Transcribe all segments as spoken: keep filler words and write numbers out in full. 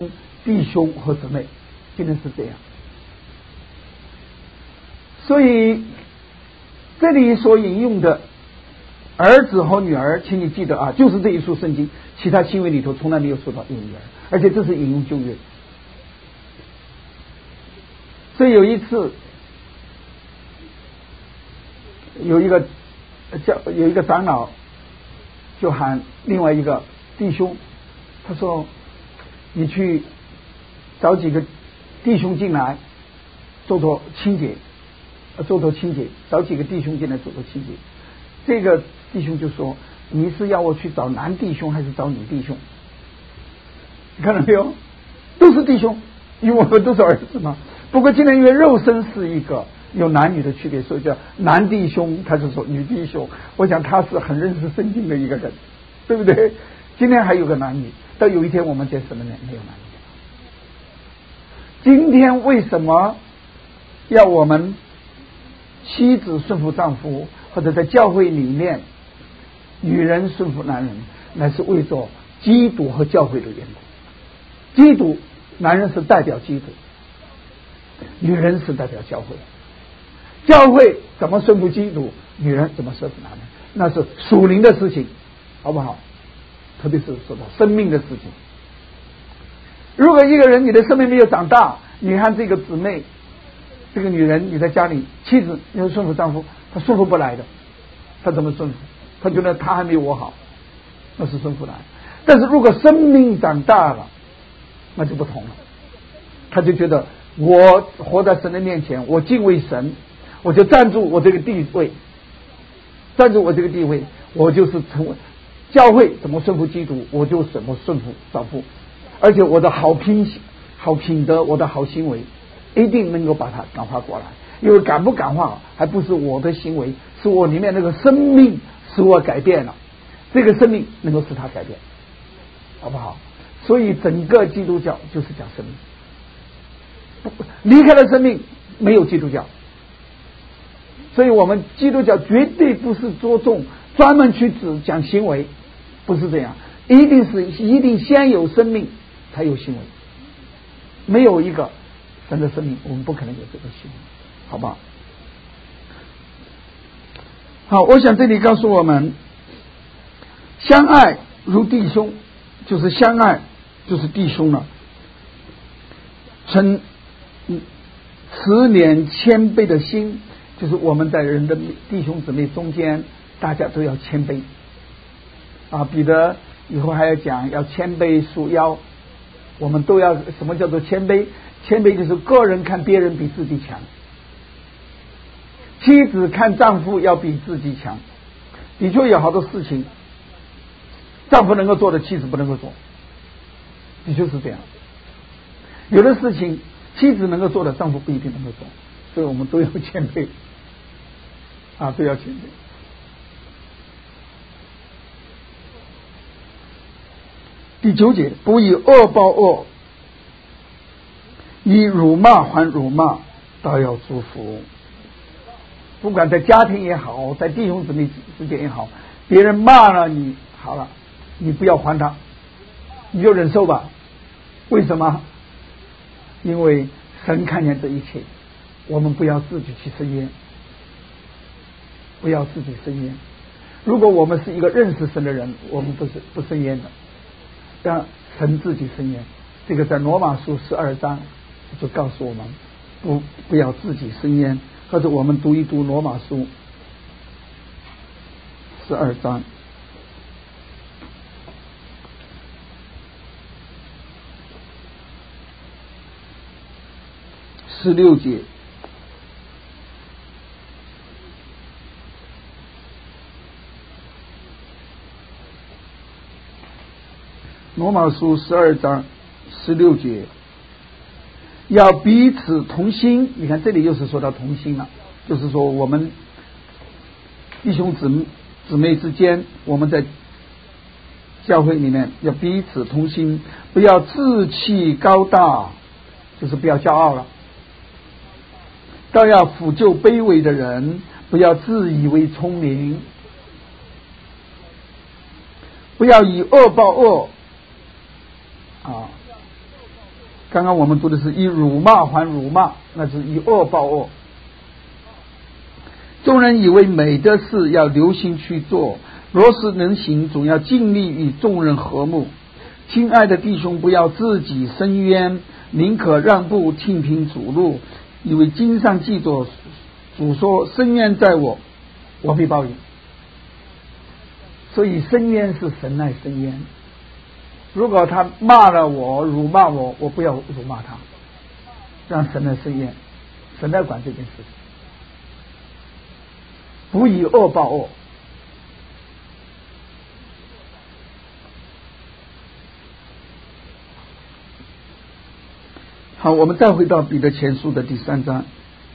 弟兄和姊妹，今天是这样。所以这里所引用的儿子和女儿，请你记得啊，就是这一书圣经，其他新约里头从来没有说到用女儿，而且这是引用旧约。所以有一次，有一个叫有一个长老就喊另外一个弟兄，他说：“你去找几个弟兄进来做做清洁，做做清洁，找几个弟兄进来做做清洁。”这个弟兄就说：“你是要我去找男弟兄还是找女弟兄？”你看到没有？都是弟兄，因为我们都是儿子嘛。不过今天因为肉身是一个有男女的区别，所以叫男弟兄，他就说女弟兄。我想他是很认识圣经的一个人，对不对？今天还有个男女，但有一天我们在神里面没有男女。今天为什么要我们妻子顺服丈夫，或者在教会里面女人顺服男人，乃是为着基督和教会的缘故。基督，男人是代表基督，女人是代表教会。教会怎么顺服基督，女人怎么顺服男人，那是属灵的事情，好不好？特别是说到生命的事情。如果一个人你的生命没有长大，你看这个姊妹，这个女人，你在家里，妻子要顺服丈夫，她顺服不来的。她怎么顺服？她觉得她还没有我好，那是顺服来。但是如果生命长大了，那就不同了。她就觉得我活在神的面前，我敬畏神，我就站住我这个地位，站住我这个地位，我就是成为教会怎么顺服基督，我就怎么顺服丈夫。而且我的好品好品德，我的好行为一定能够把它感化过来。因为感不感化还不是我的行为，是我里面那个生命使我改变了，这个生命能够使他改变，好不好？所以整个基督教就是讲生命，离开了生命没有基督教。所以我们基督教绝对不是着重专门去只讲行为，不是这样，一定是一定先有生命才有行为，没有一个神的生命，我们不可能有这个行为，好不好？好，我想这里告诉我们，相爱如弟兄，就是相爱就是弟兄了。存慈怜谦卑的心，就是我们在人的弟兄姊妹中间，大家都要谦卑啊。彼得以后还要讲要谦卑束腰，我们都要。什么叫做谦卑？谦卑就是个人看别人比自己强，妻子看丈夫要比自己强。的确有好多事情丈夫能够做的妻子不能够做，的确是这样。有的事情妻子能够做的丈夫不一定能够做，所以我们都要谦卑啊，都要谦卑。第九节，不以恶报恶，以辱骂还辱骂，倒要祝福。不管在家庭也好，在弟兄姊妹之间也好，别人骂了你，好了，你不要还他，你就忍受吧。为什么？因为神看见这一切，我们不要自己去伸冤，不要自己伸冤。如果我们是一个认识神的人，我们不是不伸冤的，让神自己伸冤。这个在罗马书十二章就告诉我们，不不要自己伸冤。或者我们读一读罗马书十二章十六节，罗马书十二章十六节，要彼此同心。你看这里又是说到同心了，就是说我们弟兄姊姊妹之间，我们在教会里面要彼此同心，不要志气高大，就是不要骄傲了，倒要抚救卑微的人，不要自以为聪明，不要以恶报恶啊， 刚刚我们读的是以辱骂还辱骂，那是以恶报恶。众人以为美的事要留心去做，若是能行，总要尽力与众人和睦。亲爱的弟兄，不要自己伸冤，宁可让步，听凭主路，因为经上记着，主说：伸冤在我，我必报应。所以伸冤是神来伸冤。如果他骂了我，辱骂我，我不要辱骂他，让神来伸冤，神来管这件事情。不以恶报恶。好，我们再回到彼得前书的第三章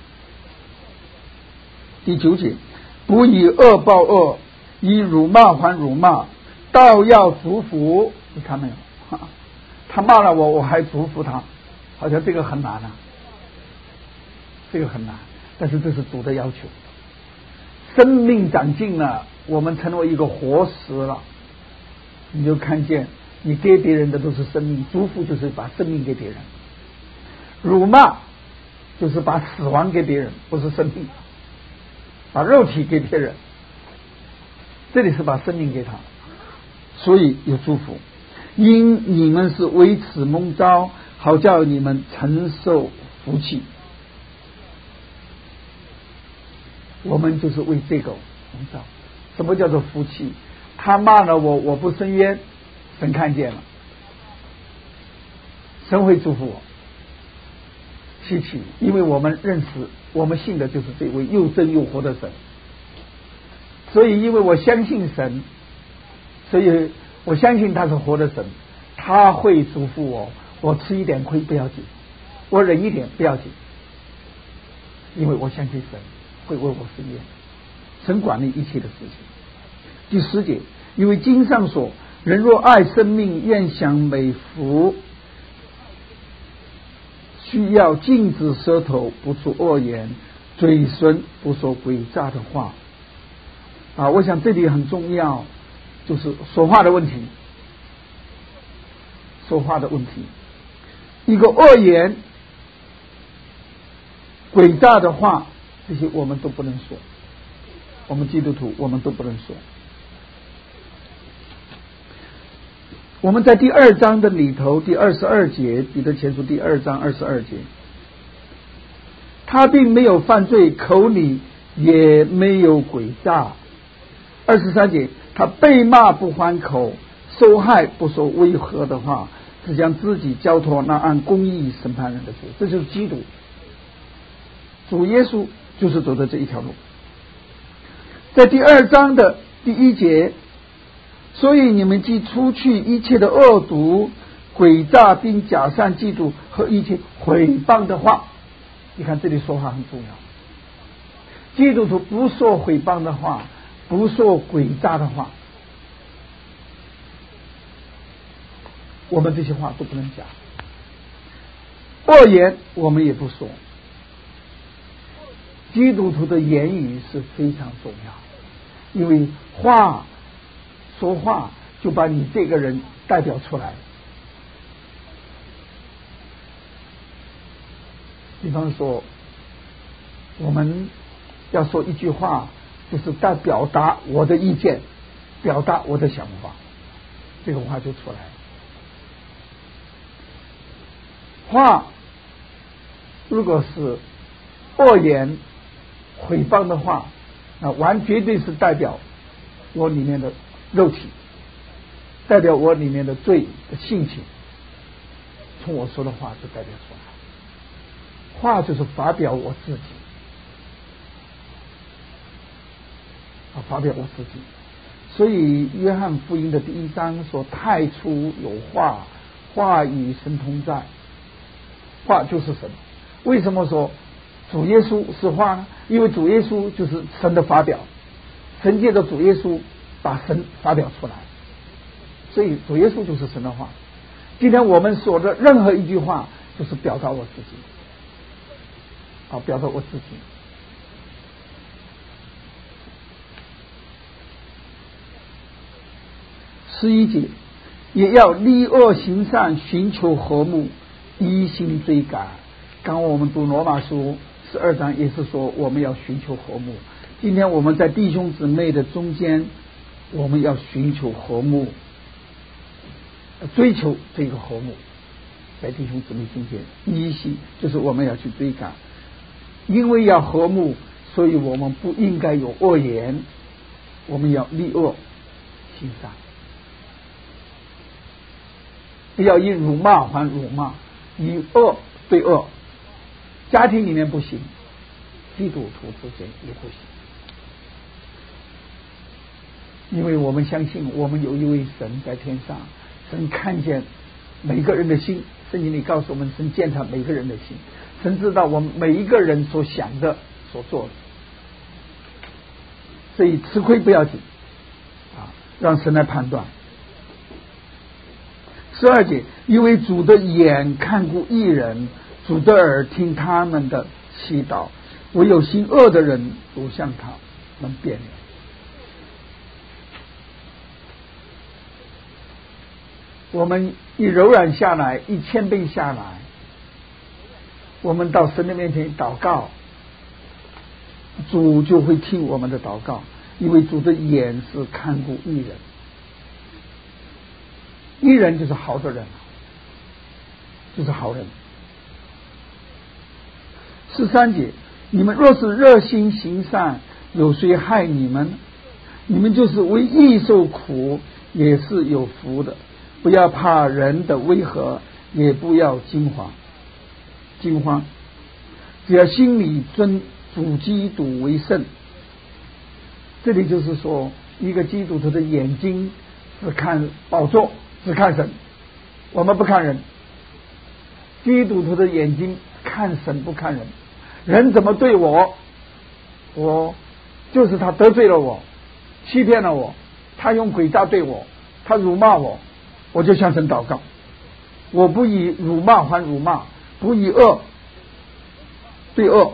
第九节，不以恶报恶，以辱骂还辱骂，倒要祝福。你看没有？他骂了我，我还祝福他，好像这个很难啊，这个很难，但是这是主的要求。生命长进了，我们成为一个活石了，你就看见你给别人的都是生命，祝福就是把生命给别人，辱骂就是把死亡给别人，不是生命，把肉体给别人，这里是把生命给他，所以有祝福。因你们是为此蒙召，好叫你们承受福气。我们就是为这个蒙召。什么叫做福气？他骂了我，我不伸冤，神看见了，神会祝福我。稀奇，因为我们认识，我们信的就是这位又真又活的神。所以因为我相信神，所以我相信他是活的神，他会祝福我。我吃一点亏不要紧，我忍一点不要紧，因为我相信神会为我伸冤，神管理一切的事情。第十节，因为经上说，人若爱生命，愿享美福，需要禁止舌头不出恶言，嘴唇不说诡诈的话。啊，我想这里很重要，就是说话的问题，说话的问题。一个恶言、诡诈的话，这些我们都不能说，我们基督徒我们都不能说。我们在第二章的里头，第二十二节，彼得前书第二章二十二节，他并没有犯罪，口里也没有诡诈。二十三节，他被骂不还口，受害不说违和的话，只将自己交托那按公义审判人的主。这就是基督，主耶稣就是走的这一条路。在第二章的第一节，所以你们既除去一切的恶毒、诡诈，并假善嫉妒和一切毁谤的话。你看这里说话很重要，基督徒不说毁谤的话，不说诡诈的话，我们这些话都不能讲。恶言我们也不说。基督徒的言语是非常重要，因为话说话就把你这个人代表出来。比方说，我们要说一句话，就是在表达我的意见，表达我的想法，这个话就出来了。话如果是恶言、毁谤的话，那完绝对是代表我里面的肉体，代表我里面的罪的性情，从我说的话就代表出来。话就是发表我自己，啊，发表我自己。所以约翰福音的第一章说：“太初有话，话与神同在。”话就是神。为什么说主耶稣是话呢？因为主耶稣就是神的发表，神借着主耶稣把神发表出来，所以主耶稣就是神的话。今天我们说的任何一句话，就是表达我自己。啊，表达我自己。十一节，也要立恶行善，寻求和睦， 一心追赶。刚我们读罗马书十二章也是说我们要寻求和睦。今天我们在弟兄姊妹的中间，我们要寻求和睦，追求这个和睦，在弟兄姊妹中间一心就是我们要去追赶。因为要和睦，所以我们不应该有恶言，我们要立恶行善，不要以辱骂还辱骂，以恶对恶。家庭里面不行，基督徒之间也不行，因为我们相信我们有一位神在天上，神看见每个人的心，圣经里告诉我们，神鉴察每个人的心，神知道我们每一个人所想的所做的，所以吃亏不要紧啊，让神来判断。十二节，因为主的眼看顾义人，主的耳听他们的祈祷，唯有行恶的人不向他们变脸。我们一柔软下来，一谦卑下来，我们到神的面前祷告，主就会听我们的祷告，因为主的眼是看顾义人。义人就是好的人，就是好人。十三节，你们若是热心行善，有谁害你们？你们就是为义受苦，也是有福的。不要怕人的威吓，也不要惊慌惊慌只要心里尊主基督为圣。这里就是说，一个基督徒的眼睛只看宝座，只看神，我们不看人。基督徒的眼睛看神不看人，人怎么对我，我就是他得罪了我，欺骗了我，他用诡诈对我，他辱骂我，我就向神祷告，我不以辱骂还辱骂，不以恶对恶。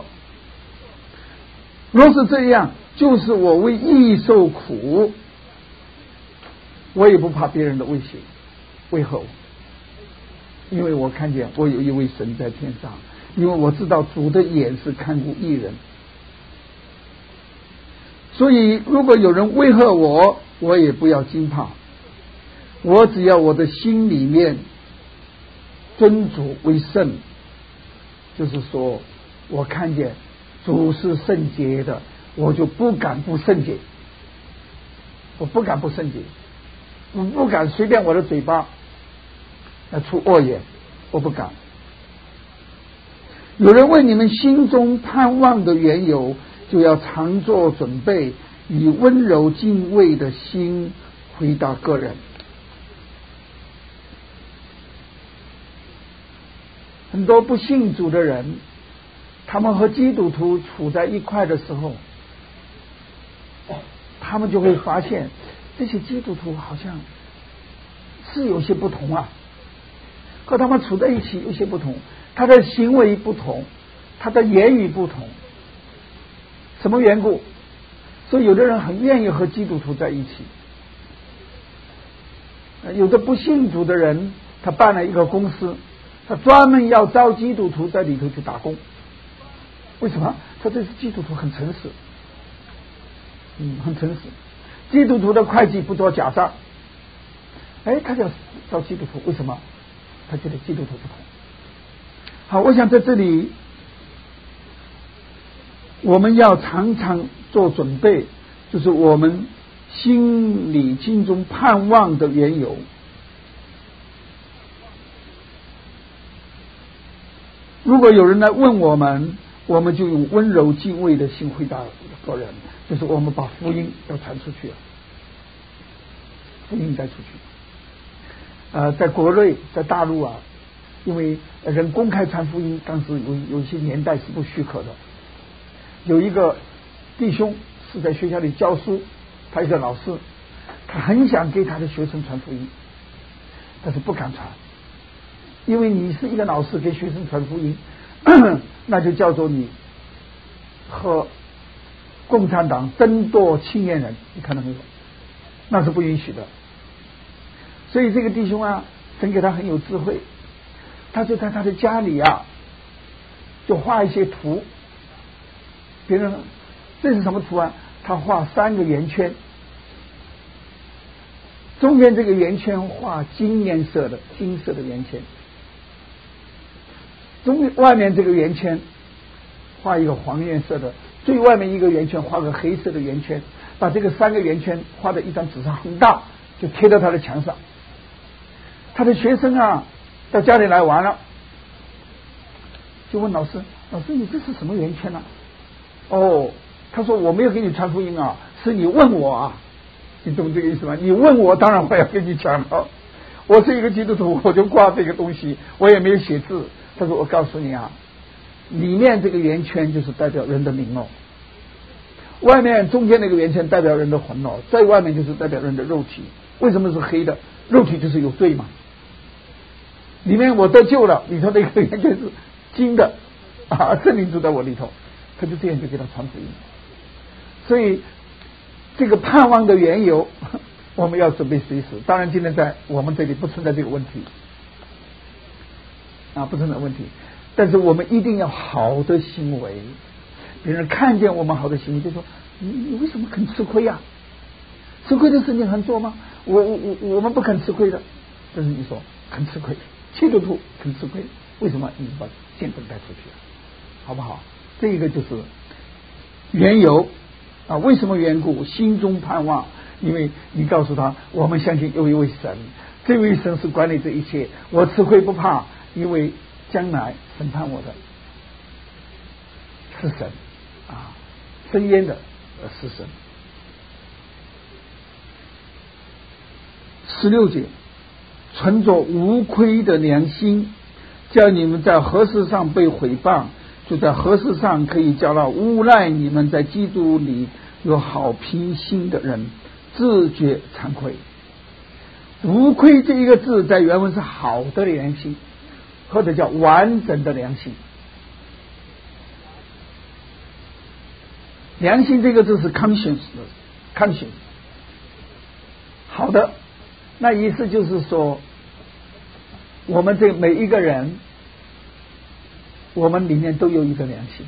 若是这样，就是我为义受苦，我也不怕别人的威胁威吓我，因为我看见我有一位神在天上，因为我知道主的眼是看顾义人。所以如果有人威吓我，我也不要惊怕，我只要我的心里面尊主为圣，就是说我看见主是圣洁的，我就不敢不圣洁，我不敢不圣洁，我不敢随便我的嘴巴来出恶言，我不敢。有人问你们心中盼望的缘由，就要常做准备，以温柔敬畏的心回答个人。很多不信主的人，他们和基督徒处在一块的时候，他们就会发现这些基督徒好像是有些不同啊，和他们处在一起有些不同，他的行为不同，他的言语不同，什么缘故？所以有的人很愿意和基督徒在一起，有的不信主的人，他办了一个公司，他专门要招基督徒在里头去打工。为什么？他这是基督徒很诚实，嗯，很诚实。基督徒的会计不做假账，哎，他就招基督徒，为什么？他觉得基督徒不同。好，我想在这里我们要常常做准备，就是我们心里心中盼望的缘由。如果有人来问我们，我们就用温柔敬畏的心回答个人，就是我们把福音要传出去，福音带出去。呃，在国内，在大陆啊，因为人公开传福音，当时有有一些年代是不许可的。有一个弟兄是在学校里教书，他一个老师，他很想给他的学生传福音，但是不敢传，因为你是一个老师给学生传福音，那就叫做你和共产党争夺青年人，你看到没有？那是不允许的。所以这个弟兄啊，神给他很有智慧， 他就在他的家里啊，就画一些图。别人这是什么图啊？他画三个圆圈，中间这个圆圈画金颜色的金色的圆圈，中外面这个圆圈画一个黄颜色的，最外面一个圆圈画个黑色的圆圈，把这个三个圆圈画在一张纸上很大，就贴到他的墙上。他的学生啊到家里来玩了，就问老师，老师你这是什么圆圈啊？哦，他说我没有给你传福音啊，是你问我啊，你懂这个意思吗？你问我当然我要跟你讲了，我是一个基督徒，我就挂这个东西，我也没有写字。他说我告诉你啊，里面这个圆圈就是代表人的灵哦，外面中间那个圆圈代表人的魂哦，在外面就是代表人的肉体。为什么是黑的？肉体就是有罪嘛。里面我得救了，里头那个圆圈是金的啊，圣灵住在我里头。他就这样就给他传福音。所以这个盼望的缘由我们要准备随时。当然今天在我们这里不存在这个问题啊，不存在问题，但是我们一定要好的行为，别人看见我们好的行为就说你你为什么肯吃亏啊？吃亏的事情很做吗？我我我我们不肯吃亏的。但是你说肯吃亏，基督徒肯吃亏，为什么你把见证带出去了？好不好？这一个就是缘由啊，为什么缘故？心中盼望，因为你告诉他，我们相信有一位神，这位神是管理这一切，我吃亏不怕，因为将来审判我的是神啊，深渊的是神。十六节，存着无亏的良心，叫你们在何事上被毁谤，就在何事上可以叫到诬赖你们在基督里有好凭心的人自觉惭愧。无愧这一个字在原文是好的良心，或者叫完整的良心。良心这个字是 conscience conscience 好的，那意思就是说我们这每一个人我们里面都有一个良心。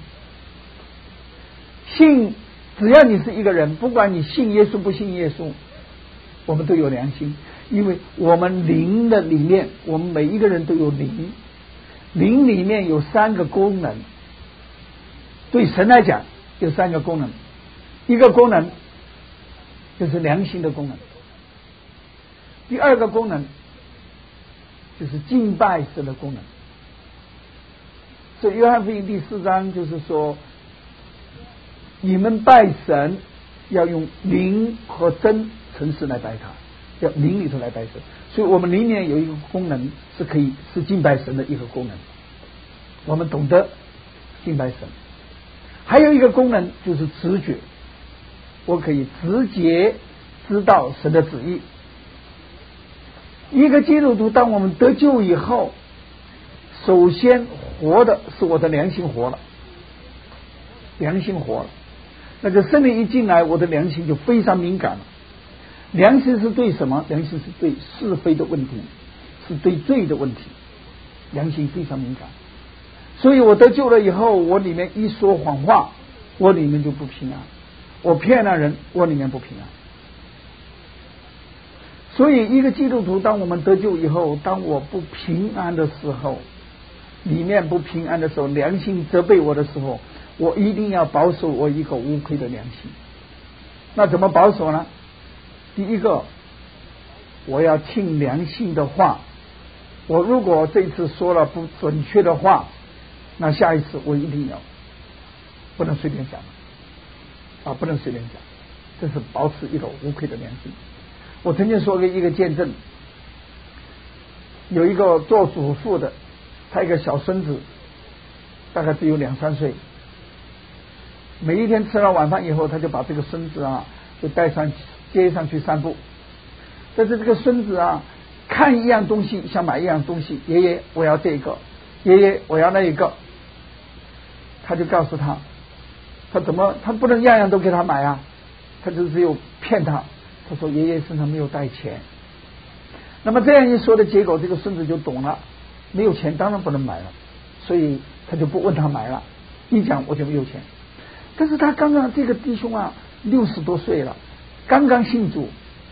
信，只要你是一个人，不管你信耶稣不信耶稣，我们都有良心。因为我们灵的里面，我们每一个人都有灵，灵里面有三个功能，对神来讲有三个功能。一个功能就是良心的功能，第二个功能就是敬拜神的功能。所以约翰福音第四章就是说，你们拜神要用灵和真诚实来拜他，要灵里头来拜神。所以我们里面有一个功能是可以是敬拜神的一个功能，我们懂得敬拜神。还有一个功能就是直觉，我可以直接知道神的旨意。一个基督徒当我们得救以后，首先活的是我的良心活了，良心活了，那个圣灵一进来，我的良心就非常敏感了。良心是对什么？良心是对是非的问题，是对罪的问题，良心非常敏感。所以我得救了以后，我里面一说谎话，我里面就不平安，我骗了人，我里面不平安。所以一个基督徒当我们得救以后，当我不平安的时候，里面不平安的时候，良心责备我的时候，我一定要保守我一个无愧的良心。那怎么保守呢？第一个，我要听良心的话，我如果这次说了不准确的话，那下一次我一定要不能随便讲啊，不能随便讲，这是保持一个无愧的良心。我曾经说过一个见证，有一个做主妇的，他一个小孙子大概只有两三岁，每一天吃了晚饭以后，他就把这个孙子啊就带上街上去散步。但是这个孙子啊看一样东西想买一样东西，爷爷我要这个，爷爷我要那一个，他就告诉他，他怎么他不能样样都给他买啊，他就只有骗他，他说爷爷身上没有带钱。那么这样一说的结果，这个孙子就懂了， 没有钱当然不能买了，所以他就不问他买了，一讲我就没有钱。但是他刚刚这个弟兄啊，六十多岁了，刚刚信主，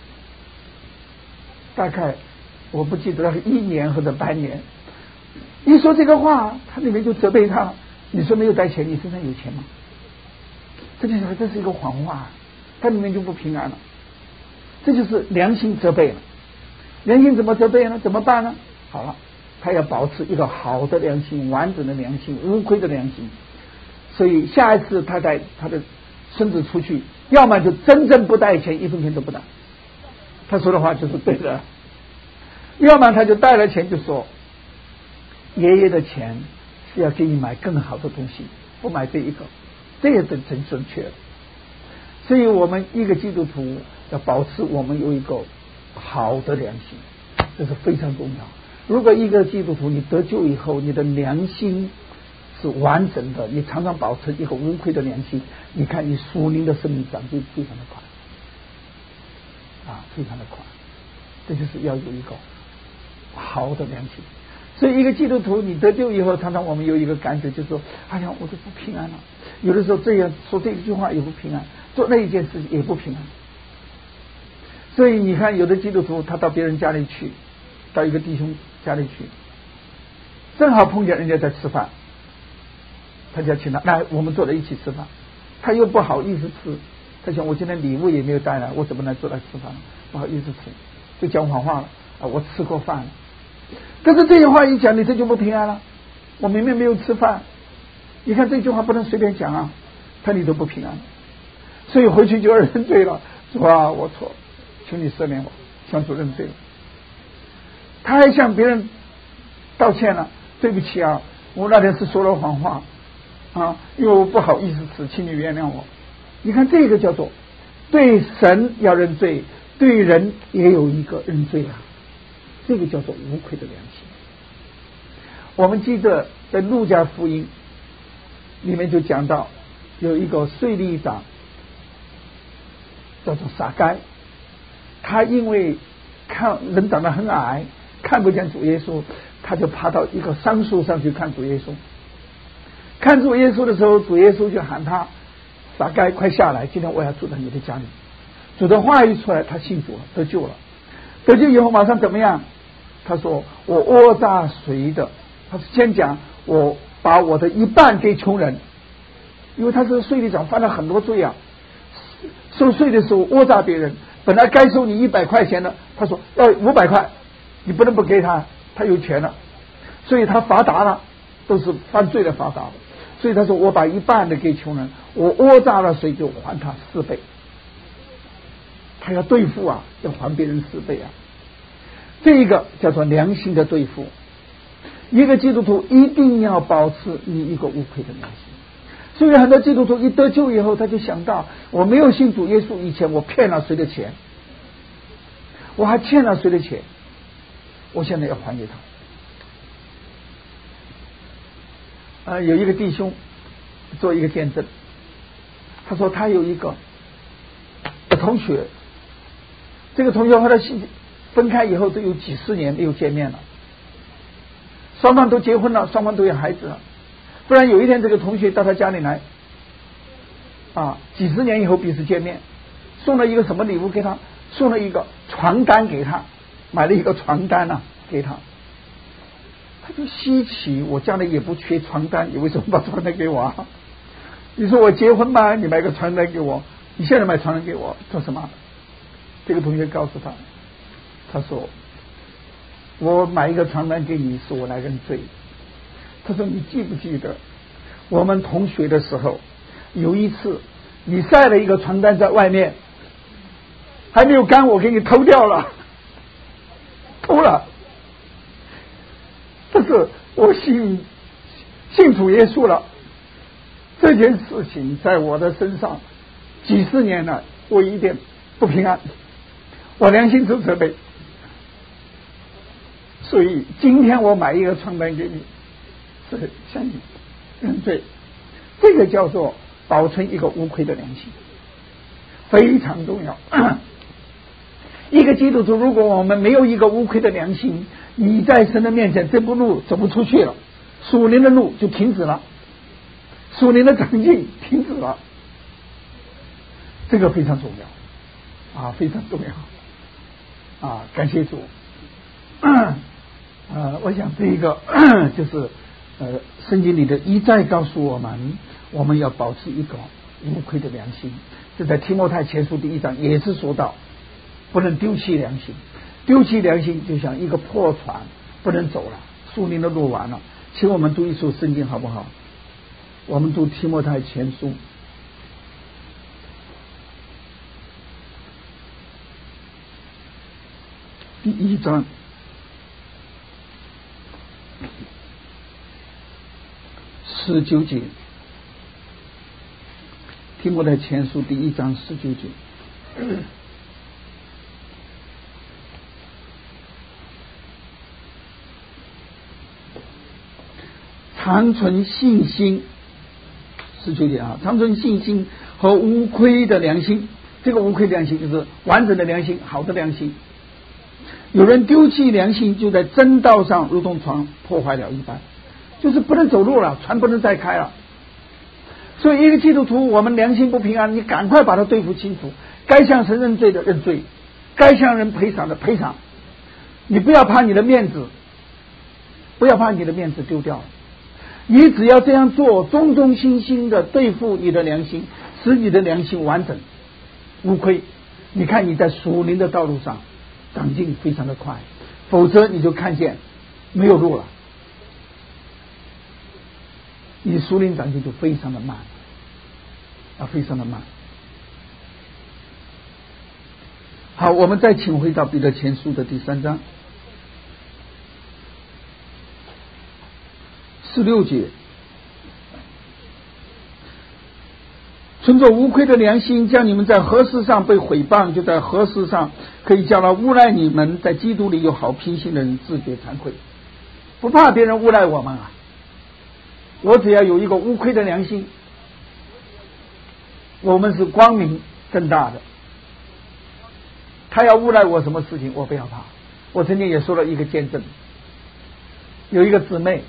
大概我不记得是一年或者半年。一说这个话，他里面就责备他，你说没有带钱，你身上有钱吗？这就是这是一个谎话，他里面就不平安了。这就是良心责备了。良心怎么责备呢？怎么办呢？好了，他要保持一个好的良心，完整的良心，无愧的良心。所以下一次他带他的孙子出去，要么就真正不带钱，一分钱都不带，他说的话就是对的；要么他就带了钱，就说爷爷的钱是要给你买更好的东西，不买这一个，这也真真正确。所以我们一个基督徒要保持我们有一个好的良心，这是非常重要。如果一个基督徒你得救以后，你的良心是完整的，你常常保持一个无愧的良心，你看你属灵的生命长就非常的快啊，非常的快。这就是要有一个好的良心。所以一个基督徒你得救以后，常常我们有一个感觉，就是说哎呀我都不平安了，有的时候这样说这一句话也不平安，做那一件事也不平安。所以你看有的基督徒他到别人家里去，到一个弟兄家里去，正好碰见人家在吃饭，他就要请他来我们坐在一起吃饭，他又不好意思吃，他想我今天礼物也没有带来，我怎么能坐来吃饭，不好意思吃，就讲谎话了啊，我吃过饭了。但是这句话一讲，你这就不平安了，我明明没有吃饭，你看这句话不能随便讲啊，他你都不平安，所以回去就要认罪了，主啊我错，求你赦免我，向主认罪了。他还向别人道歉了，对不起啊，我那天是说了谎话啊，因为我不好意思吃，请你原谅我。你看这个叫做对神要认罪，对人也有一个认罪啊，这个叫做无愧的良心。我们记得在路加福音里面就讲到有一个税吏长叫做撒该，他因为看人长得很矮，看不见主耶稣，他就爬到一个桑树上去看主耶稣。看主耶稣的时候，主耶稣就喊他撒该快下来，今天我要住在你的家里。主的话一出来，他信主了，得救了。得救以后马上怎么样？他说我讹诈谁的，他先讲我把我的一半给穷人，因为他是税吏长，犯了很多罪啊，收税的时候讹诈别人，本来该收你一百块钱的，他说要五百块，你不能不给他，他有钱了，所以他发达了，都是犯罪的发达了。所以他说我把一半的给穷人，我讹诈了谁就还他四倍，他要对付啊，要还别人四倍啊，这一个叫做良心的对付。一个基督徒一定要保持你一个无愧的良心。所以很多基督徒一得救以后，他就想到我没有信主耶稣以前，我骗了谁的钱，我还欠了谁的钱，我现在要还给他。呃，有一个弟兄做一个见证，他说他有一个同学，这个同学和他分开以后都有几十年没有见面了，双方都结婚了，双方都有孩子了。不然有一天这个同学到他家里来啊，几十年以后彼此见面，送了一个什么礼物给他，送了一个床单给他，买了一个床单啊给他。他就稀奇，我家里也不缺床单，你为什么把床单给我啊？你说我结婚吧，你买个床单给我，你现在买床单给我做什么？这个同学告诉他，他说我买一个床单给你是我来认罪。他说你记不记得我们同学的时候，有一次你晒了一个床单在外面还没有干，我给你偷掉了，偷了。但是我信信主耶稣了，这件事情在我的身上几十年了，我一点不平安，我良心受责备。所以今天我买一个床单给你，是向你认罪。这个叫做保存一个无愧的良心，非常重要。一个基督徒，如果我们没有一个无愧的良心， 你在神的面前这步路走不出去了，属灵的路就停止了，属灵的长进停止了，这个非常重要啊，非常重要啊！感谢主。呃，我想这一个就是呃，圣经里的一再告诉我们，我们要保持一个无愧的良心。这在提摩太前书第一章也是说到，不能丢弃良心。丢弃良心就像一个破船，不能走了，属灵的路完了。请我们读一首圣经好不好？我们读提摩太前书第一章十九节，提摩太前书第一章十九节。长存信心，十九节啊，长存信心和无愧的良心。这个无愧的良心就是完整的良心，好的良心。有人丢弃良心，就在真道上如同船破坏了一般，就是不能走路了，船不能再开了。所以一个基督徒，我们良心不平安，你赶快把它对付清楚，该向神认罪的认罪，该向人赔偿的赔偿。你不要怕你的面子，不要怕你的面子丢掉，你只要这样做，忠忠心心的对付你的良心，使你的良心完整无愧。你看你在属灵的道路上长进非常的快，否则你就看见没有路了，你属灵长进就非常的慢啊，非常的慢。好，我们再请回到彼得前书的第三章十六节，存着无愧的良心，将你们在何事上被毁谤，就在何事上可以叫他诬赖你们在基督里有好品行的人自觉惭愧。不怕别人诬赖我们啊，我只要有一个无愧的良心，我们是光明正大的。他要诬赖我什么事情，我不要怕。我曾经也说了一个见证，有一个姊妹，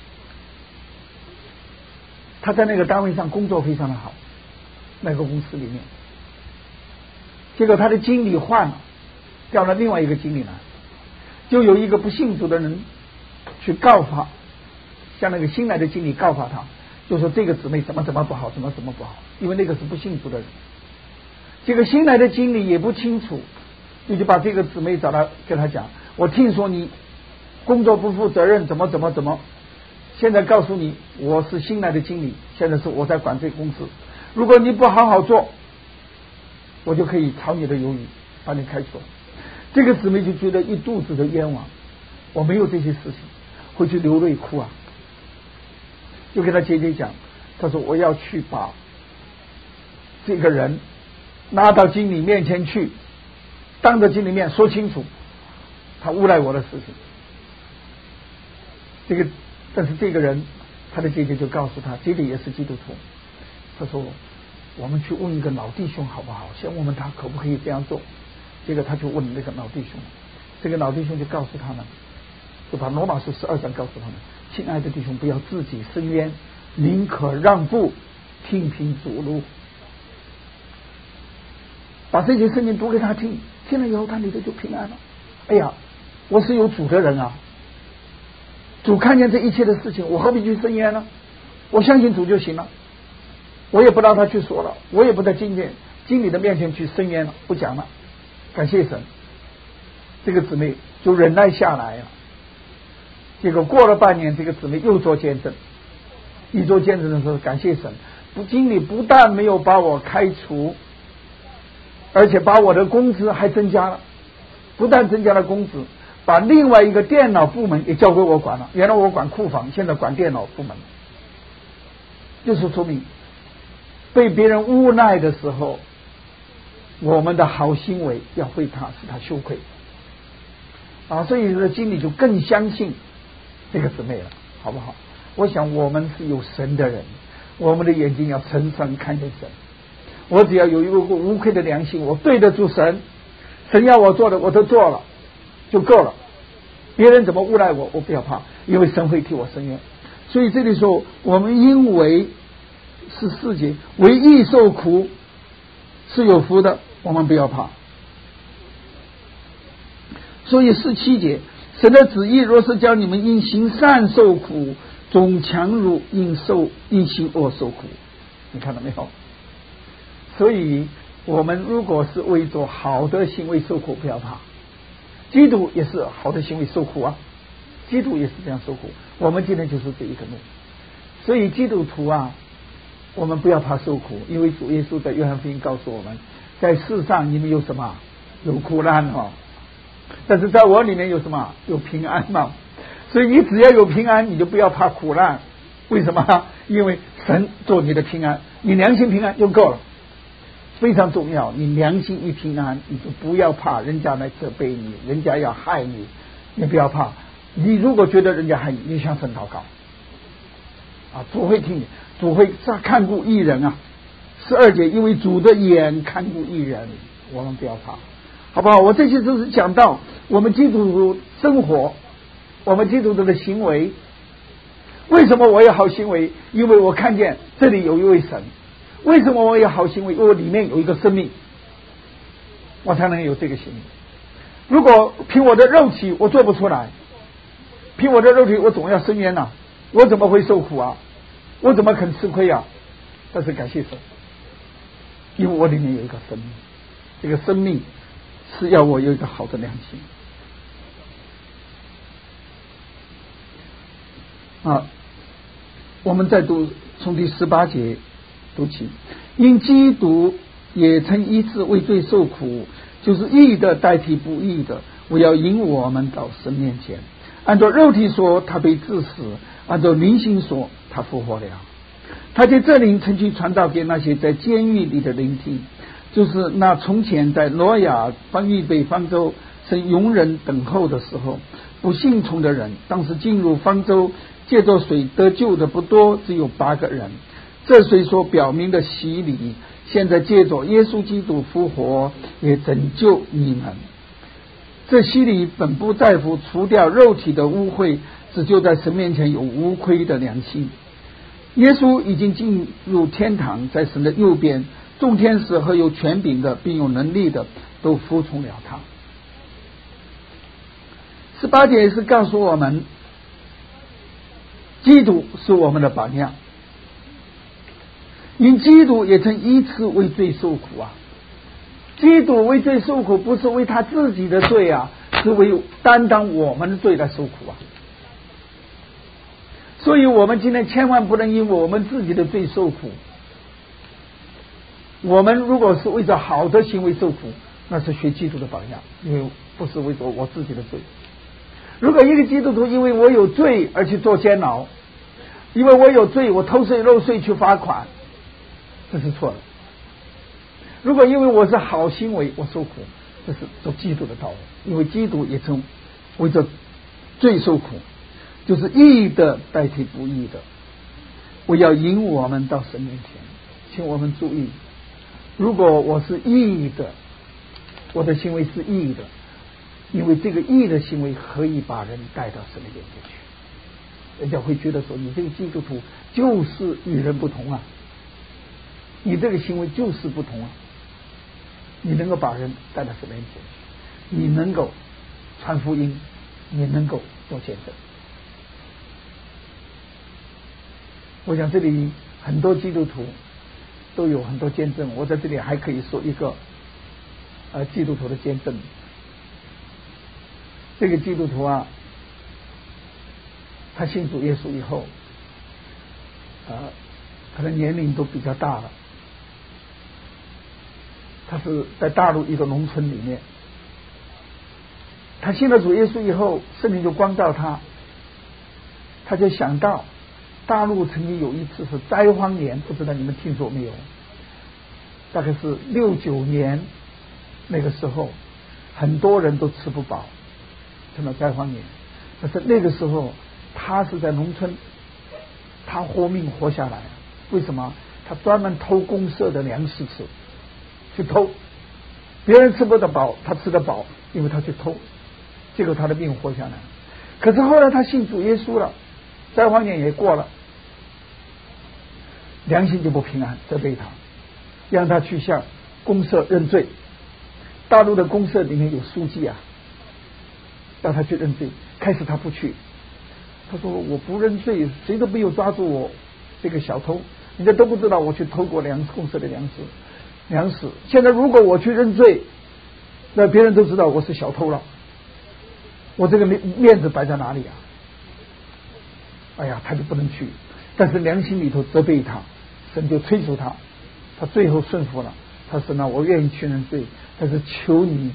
她在那个单位上工作非常的好，那个公司里面，结果她的经理换了，调了另外一个经理来，就有一个不信主的人去告发，向那个新来的经理告发他，就说这个姊妹怎么怎么不好，怎么怎么不好，因为那个是不信主的人。这个新来的经理也不清楚，你就把这个姊妹找来跟他讲，我听说你工作不负责任，怎么怎么怎么，现在告诉你我是新来的经理，现在是我在管这个公司，如果你不好好做，我就可以炒你的鱿鱼，把你开除。这个姊妹就觉得一肚子的冤枉，我没有这些事情，回去流泪哭啊，就跟他姐姐讲，他说我要去把这个人拿到经理面前去，当着经理面说清楚他诬赖我的事情。这个但是这个人，他的姐姐就告诉他，姐姐也是基督徒，他说我们去问一个老弟兄好不好，先问问他可不可以这样做。结果他就问那个老弟兄，这个老弟兄就告诉他们，就把罗马书十二章告诉他们，亲爱的弟兄，不要自己伸冤，宁可让步，听凭主路。把这些圣经读给他听，听了以后他里头就平安了。哎呀，我是有主的人啊，主看见这一切的事情，我何必去伸冤呢？我相信主就行了，我也不让他去说了，我也不在经理经理的面前去伸冤了，不讲了。感谢神，这个姊妹就忍耐下来了。结果过了半年，这个姊妹又做见证，一做见证的时候，感谢神，不经理不但没有把我开除，而且把我的工资还增加了，不但增加了工资，把另外一个电脑部门也交给我管了。原来我管库房，现在管电脑部门。就是说明被别人诬赖的时候，我们的好行为要为他使他羞愧啊，所以这个经理就更相信这个姊妹了，好不好？我想我们是有神的人，我们的眼睛要常常看见神。我只要有一个无愧的良心，我对得住神，神要我做的我都做了就够了别人怎么诬赖我，我不要怕，因为神会替我伸冤。所以这里说，我们因为是四节，为义受苦是有福的，我们不要怕。所以十七节，神的旨意若是叫你们因行善受苦，总强如因受因行恶受苦。你看到没有？所以我们如果是为做好的行为受苦，不要怕。基督也是好的行为受苦啊，基督也是这样受苦。我们今天就是这一个路。所以基督徒啊，我们不要怕受苦，因为主耶稣在约翰福音告诉我们，在世上你们有什么？有苦难哦，但是在我里面有什么？有平安嘛。所以你只要有平安，你就不要怕苦难。为什么？因为神做你的平安，你良心平安就够了，非常重要。你良心一平安，你就不要怕人家来责备你，人家要害你，你不要怕。你如果觉得人家害你，你向神祷告啊，主会听你，主会看顾义人啊。十二节，因为主的眼看顾义人，我们不要怕，好不好？我这些都是讲到我们基督徒生活，我们基督徒的行为。为什么我有好行为？因为我看见这里有一位神。为什么我有好行为？因为我里面有一个生命，我才能有这个行为。如果凭我的肉体，我做不出来。凭我的肉体，我总要伸冤呐、啊，我怎么会受苦啊？我怎么肯吃亏啊？但是感谢神，因为我里面有一个生命，这个生命是要我有一个好的良心啊。我们再读从第十八节读起，因基督也曾一次为罪受苦，就是义的代替不义的，我要引我们到神面前。按照肉体说，他被治死；按照灵性说，他复活了。他借这灵曾去传道给那些在监狱里的灵体，就是那从前在挪亚方预备方舟神容忍等候的时候，不信从的人，当时进入方舟借着水得救的不多，只有八个人。这虽说表明的洗礼，现在借着耶稣基督复活，也拯救你们。这洗礼本不在乎除掉肉体的污秽，只就在神面前有无愧的良心。耶稣已经进入天堂，在神的右边，众天使和有权柄的并有能力的都服从了他。十八节是告诉我们，基督是我们的榜样，因基督也曾一次为罪受苦啊。基督为罪受苦，不是为他自己的罪啊，是为担当我们的罪来受苦啊。所以我们今天千万不能因为我们自己的罪受苦。我们如果是为着好的行为受苦，那是学基督的榜样，因为不是为着我自己的罪。如果一个基督徒因为我有罪而去做监牢，因为我有罪我偷税漏税去罚款，这是错的。如果因为我是好行为我受苦，这是走基督的道路，因为基督也曾为着罪受苦，就是义的代替不义的。我要引我们到神面前，请我们注意，如果我是义的，我的行为是义的，因为这个义的行为可以把人带到神的面前去，人家会觉得说你这个基督徒就是与人不同啊，你这个行为就是不同啊，你能够把人带到神面前去，你能够传福音，你能够做见证。我想这里很多基督徒都有很多见证，我在这里还可以说一个呃基督徒的见证。这个基督徒啊，他信主耶稣以后，呃，可能年龄都比较大了。他是在大陆一个农村里面，他信了主耶稣以后，圣灵就光照他，他就想到大陆曾经有一次是灾荒年，不知道你们听说没有？大概是六九年那个时候，很多人都吃不饱，成了灾荒年。但是那个时候他是在农村，他活命活下来，为什么？他专门偷公社的粮食吃，去偷，别人吃不得饱，他吃得饱，因为他去偷，结果他的命活下来。 可是后来他信主耶稣了，灾荒年也过了，良心就不平安，责备他，让他去向公社认罪。大陆的公社里面有书记啊，让他去认罪。开始他不去，他说我不认罪，谁都没有抓住我这个小偷，人家都不知道我去偷过粮公社的粮食粮食。现在如果我去认罪，那别人都知道我是小偷了，我这个面面子摆在哪里啊？哎呀，他就不能去，但是良心里头责备他，神就催促他，他最后顺服了。他说那我愿意去认罪，但是求你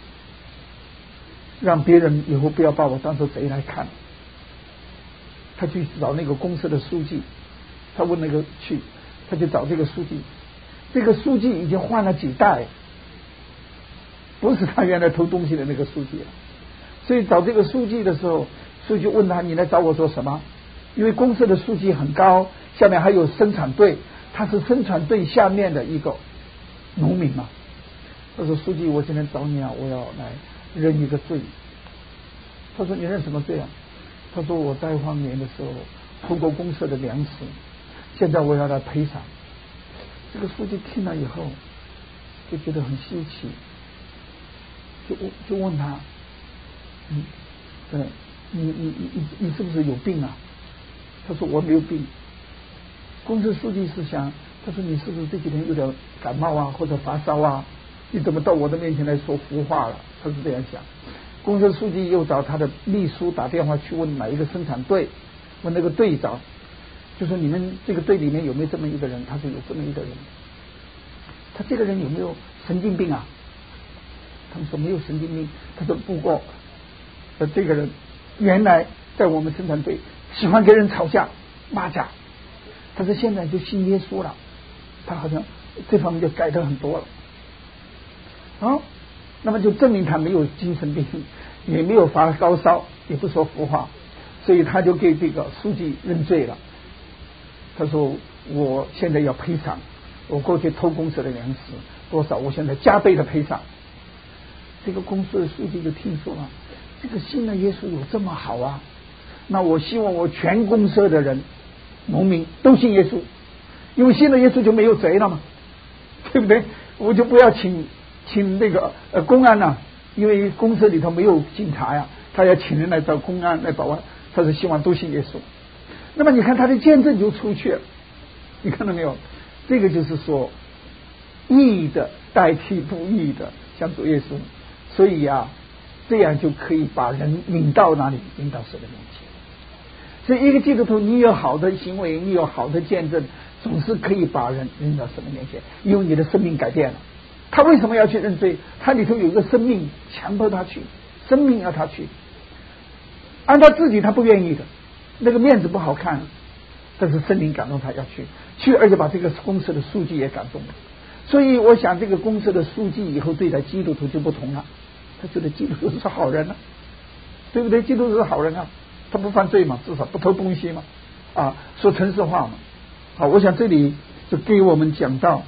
让别人以后不要把我当作贼来看。他去找那个公司的书记，他问那个去，他就找这个书记，这个书记已经换了几代，不是他原来偷东西的那个书记了。所以找这个书记的时候，书记问他你来找我做什么？因为公司的书记很高，下面还有生产队，他是生产队下面的一个农民嘛。他说书记，我今天找你啊，我要来认一个罪。他说你认什么罪啊？他说我灾荒年的时候偷过公社的粮食，现在我要来赔偿。这个书记听了以后就觉得很稀奇，就就问他，嗯，对，你你你你是不是有病啊？他说我没有病。公社书记是想，他说你是不是这几天有点感冒啊，或者发烧啊？你怎么到我的面前来说胡话了？他是这样想。公社书记又找他的秘书打电话去问哪一个生产队，问那个队长，就说你们这个队里面有没有这么一个人？他说有这么一个人。他这个人有没有神经病啊？他们说没有神经病。他说不过呃，这个人原来在我们生产队喜欢跟人吵架骂架，他说现在就信耶稣了，他好像这方面就改得很多了。好，那么就证明他没有精神病，也没有发高烧，也不说胡话，所以他就给这个书记认罪了。他说我现在要赔偿，我过去偷公司的粮食多少，我现在加倍的赔偿。这个公司的书记就听说了，这个信了耶稣有这么好啊，那我希望我全公社的人农民都信耶稣，因为信了耶稣就没有贼了嘛，对不对？我就不要请请那个呃公安了、啊，因为公司里头没有警察呀，他要请人来找公安来保安，他是希望都信耶稣。那么你看他的见证就出去了，你看到没有？这个就是说义的代替不义的，像主耶稣，所以啊，这样就可以把人引到哪里？引到神的面前。所以一个基督徒，你有好的行为，你有好的见证，总是可以把人引到神的面前，因为你的生命改变了。他为什么要去认罪？他里头有一个生命强迫他去，生命要他去，按他自己他不愿意的，那个面子不好看，但是圣灵感动他要去去，而且把这个公司的书记也感动了。所以我想这个公司的书记以后对待基督徒就不同了，他觉得基督徒是好人了、啊，对不对？基督徒是好人啊，他不犯罪嘛，至少不偷东西嘛，啊，说诚实话嘛。好，我想这里就给我们讲到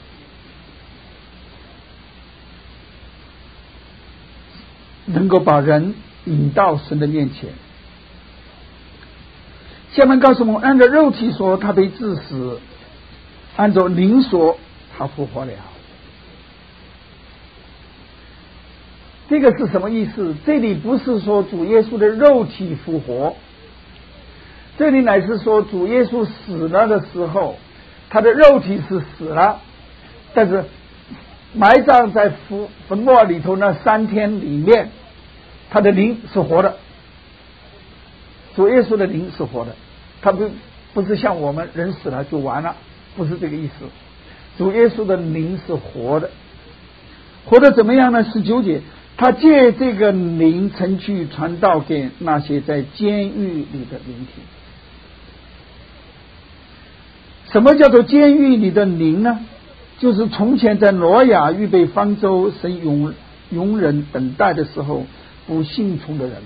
能够把人引到神的面前。下面告诉我们，按照肉体说他被致死，按照灵说他复活了。这个是什么意思？这里不是说主耶稣的肉体复活，这里乃是说主耶稣死了的时候，他的肉体是死了，但是埋葬在坟墓里头那三天里面，他的灵是活的。主耶稣的灵是活的，他不不是像我们人死了就完了，不是这个意思。主耶稣的灵是活的，活的怎么样呢？十九节，他借这个灵曾去传道给那些在监狱里的灵体。什么叫做监狱里的灵呢？就是从前在挪亚预备方舟，神容容忍等待的时候不信从的人。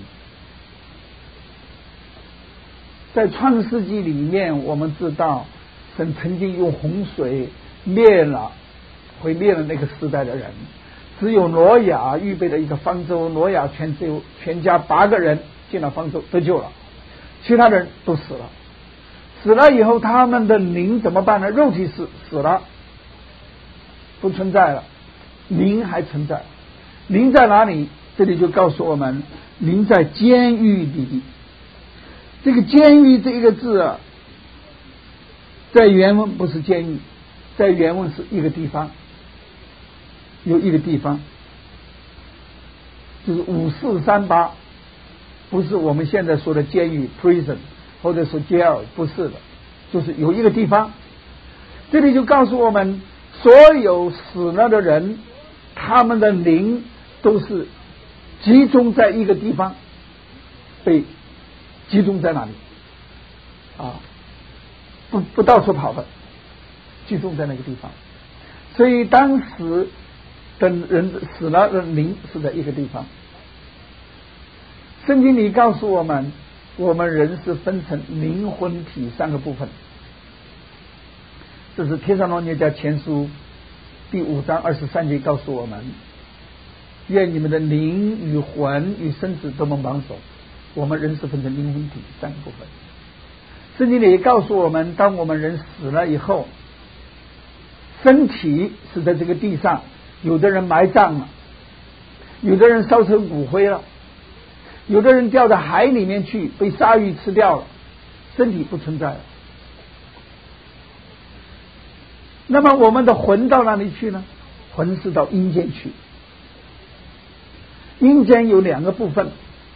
在创世纪里面，我们知道神曾经用洪水灭了毁灭了那个时代的人，只有挪亚预备的一个方舟，挪亚全只有全家八个人进了方舟得救了，其他人都死了。死了以后，他们的灵怎么办呢？肉体死死了，不存在了，灵还存在。灵在哪里？这里就告诉我们，灵在监狱里。这个监狱这一个字啊，在原文不是监狱，在原文是一个地方，有一个地方，就是五四三八，不是我们现在说的监狱 prison 或者是 jail， 不是的，就是有一个地方。这里就告诉我们，所有死了的人，他们的灵都是集中在一个地方，被集中在哪里啊？不不到处跑的，集中在那个地方。所以当时的人死了的灵是在一个地方。圣经里告诉我们，我们人是分成灵魂体三个部分。这是帖撒罗尼迦前书第五章二十三节告诉我们，愿你们的灵与魂与身子都能绑手。我们人是分成灵魂体三个部分。圣经里也告诉我们，当我们人死了以后，身体是在这个地上，有的人埋葬了，有的人烧成骨灰了，有的人掉到海里面去被鲨鱼吃掉了，身体不存在了。那么我们的魂到哪里去呢？魂是到阴间去。阴间有两个部分，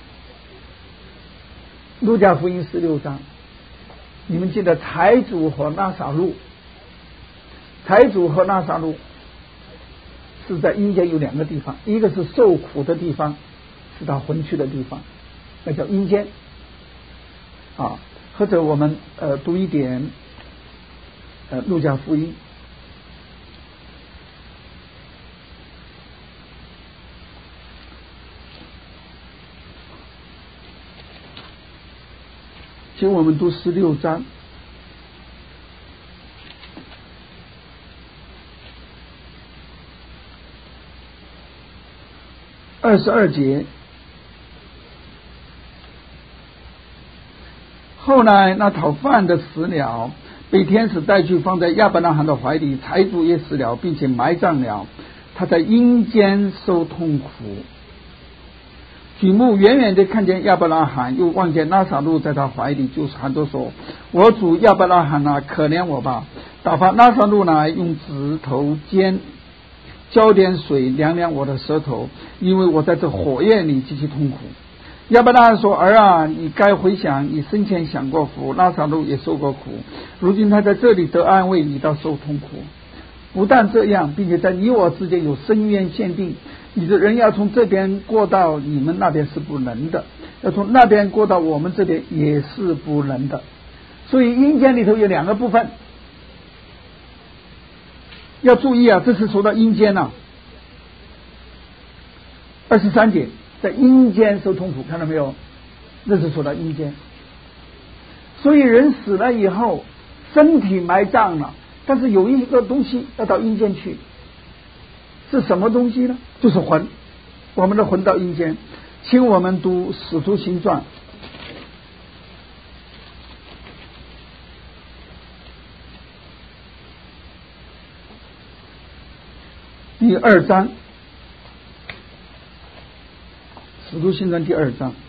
路加福音十六章，你们记得财主和拉撒路，财主和拉撒路是在阴间有两个地方，一个是受苦的地方，是他魂去的地方，那叫阴间啊。或者我们呃读一点呃路加福音。请我们读十六章二十二节。后来那讨饭的死了，被天使带去放在亚伯拉罕的怀里，财主也死了，并且埋葬了，他在阴间受痛苦。举目远远地看见亚伯拉罕，又望见拉撒路在他怀里，就是喊着说：我主亚伯拉罕啊，可怜我吧！打发拉撒路来，用指头尖浇点水凉凉我的舌头，因为我在这火焰里极其痛苦。亚伯拉罕说：儿啊，你该回想你生前享过福，拉撒路也受过苦，如今他在这里得安慰，你倒受痛苦。不但这样，并且在你我之间有深渊限定，你的人要从这边过到你们那边是不能的，要从那边过到我们这边也是不能的。所以阴间里头有两个部分，要注意啊，这是说到阴间啊。二十三节，在阴间受痛苦，看到没有？这是说到阴间。所以人死了以后，身体埋葬了，但是有一个东西要到阴间去，是什么东西呢？就是魂，我们的魂到阴间。请我们读《使徒行传》第二章，《使徒行传》第二章。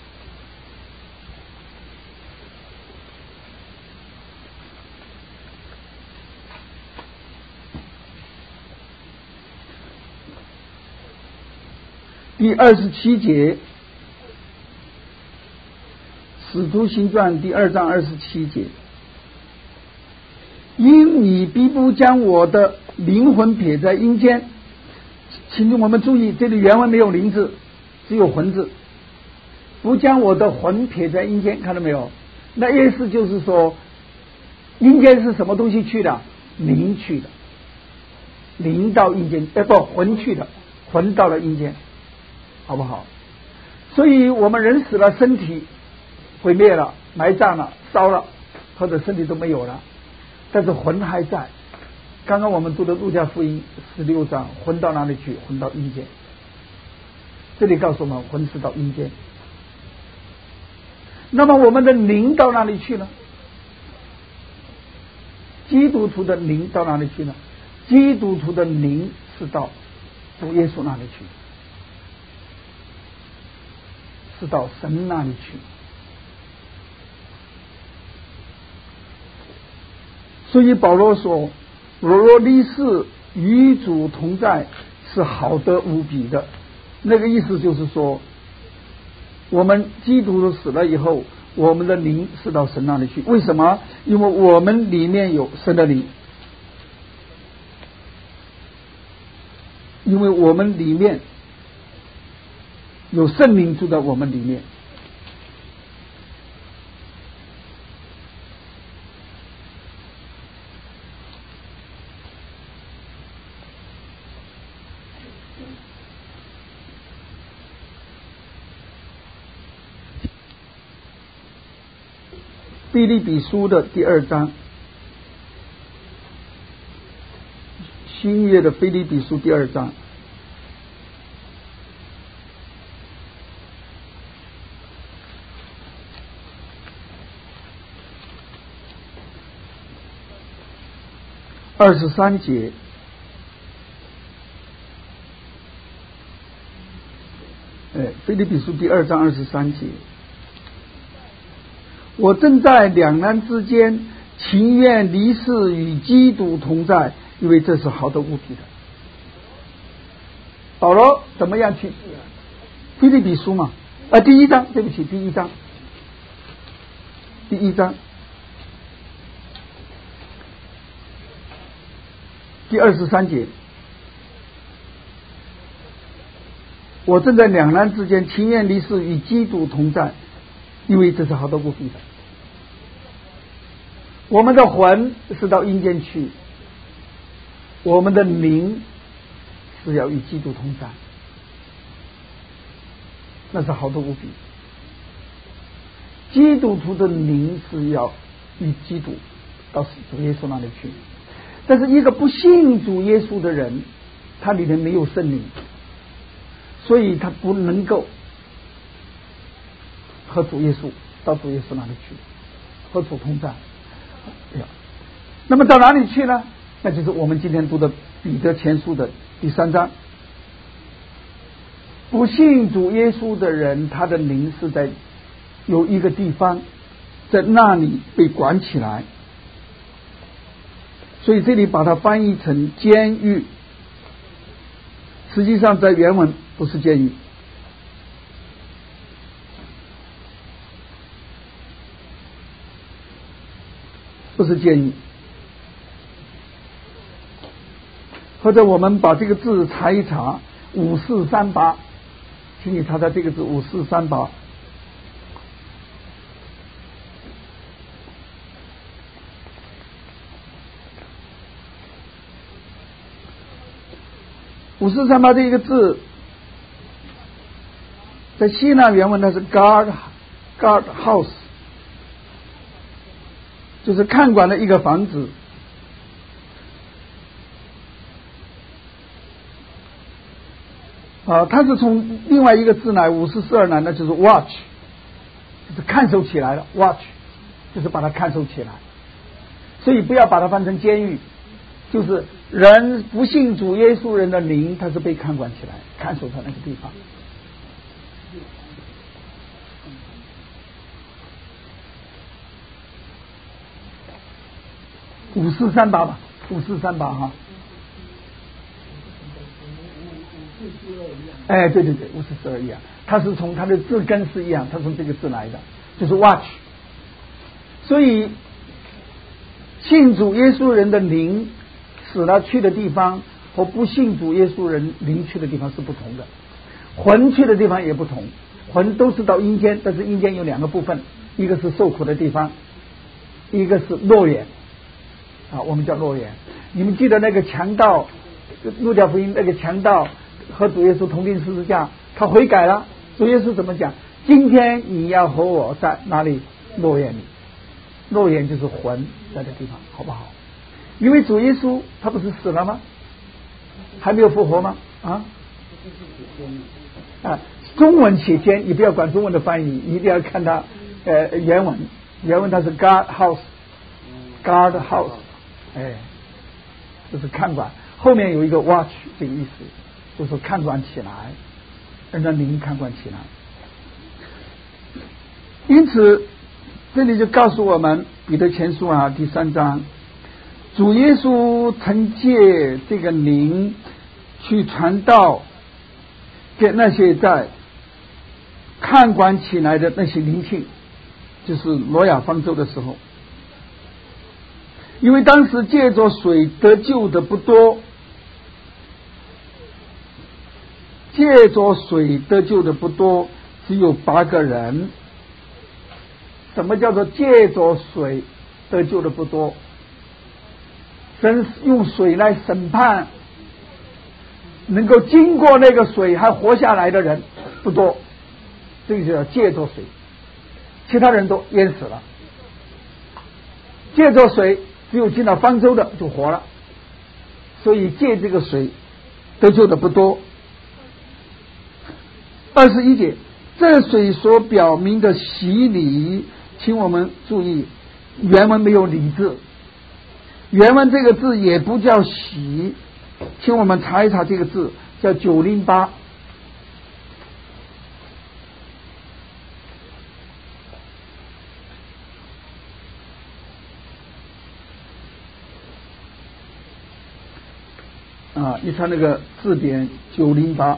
第二十七节，使徒行传第二章二十七节，因你必不将我的灵魂撇在阴间。请我们注意，这里原文没有灵字，只有魂字。不将我的魂撇在阴间，看到没有？那意思就是说，阴间是什么东西去的？灵去的，灵到阴间，哎，不，魂去的，魂到了阴间。好不好？所以我们人死了，身体毁灭了，埋葬了，烧了，或者身体都没有了，但是魂还在。刚刚我们读的路加福音十六章，魂到哪里去？魂到阴间。这里告诉我们，魂是到阴间。 那么我们的灵到哪里去呢？基督徒的灵到哪里去呢？基督徒的灵是到主耶稣那里去，是到神那里去。所以保罗说，我若立志与主同在，是好得无比的。那个意思就是说，我们基督徒死了以后，我们的灵是到神那里去。为什么？因为我们里面有神的灵，因为我们里面有圣灵住在我们里面。腓立比书的第二章，新约的腓立比书第二章，二十三节，哎，腓立比书第二章二十三节。我正在两难之间，情愿离世与基督同在，因为这是好的无比的。保罗怎么样去腓立比书嘛？啊，第一章，对不起，第一章，第一章，第二十三节。我正在两难之间，情愿离世与基督同在，因为这是好的无比的。我们的魂是到阴间去，我们的灵是要与基督同在，那是好的无比。基督徒的灵是要与基督到主耶稣那里去，但是一个不信主耶稣的人，他里面没有圣灵，所以他不能够和主耶稣到主耶稣那里去，和主同在。那么到哪里去呢？那就是我们今天读的彼得前书的第三章。不信主耶稣的人，他的灵是在有一个地方，在那里被关起来，所以这里把它翻译成监狱，实际上在原文不是监狱，不是监狱。或者我们把这个字查一查，五四三八，请你查查这个字五四三八。五四三八这一个字，在希腊原文它是 guard guard house， 就是看管的一个房子。啊，它是从另外一个字来，五四四二来，那就是 watch， 就是看守起来了 ，watch 就是把它看守起来，所以不要把它翻成监狱，就是人不信主耶稣人的灵，他是被看管起来，看守在那个地方。五四三八吧，五四三八哈。哎，对对对，五四四二一样，它是从它的字根是一样，它从这个字来的，就是 watch。所以信主耶稣人的灵死了去的地方和不信主耶稣人灵去的地方是不同的，魂去的地方也不同，魂都是到阴间，但是阴间有两个部分，一个是受苦的地方，一个是乐园啊，我们叫乐园。你们记得那个强盗，路加福音那个强盗和主耶稣同钉十字架，他悔改了，主耶稣怎么讲？今天你要和我在哪里？乐园里。乐园就是魂在的地方，好不好？因为主耶稣他不是死了吗？还没有复活吗？啊啊！中文写监，你不要管中文的翻译，你一定要看他呃原文原文它是 guard house guard house， 哎，就是看管，后面有一个 watch 这个意思，就是看管起来，让灵看管起来。因此这里就告诉我们，彼得前书啊第三章，主耶稣曾借这个灵去传道给那些在看管起来的那些灵性，就是挪亚方舟的时候，因为当时借着水得救的不多，借着水得救的不多，只有八个人。什么叫做借着水得救的不多？神用水来审判能够经过那个水还活下来的人不多，这个就叫借着水，其他人都淹死了。借着水只有进了方舟的就活了，所以借这个水得救的不多。二十一节，这水所表明的洗礼，请我们注意，原文没有礼字，原文这个字也不叫洗，请我们查一查这个字，叫九零八。啊，你看那个字典九零八。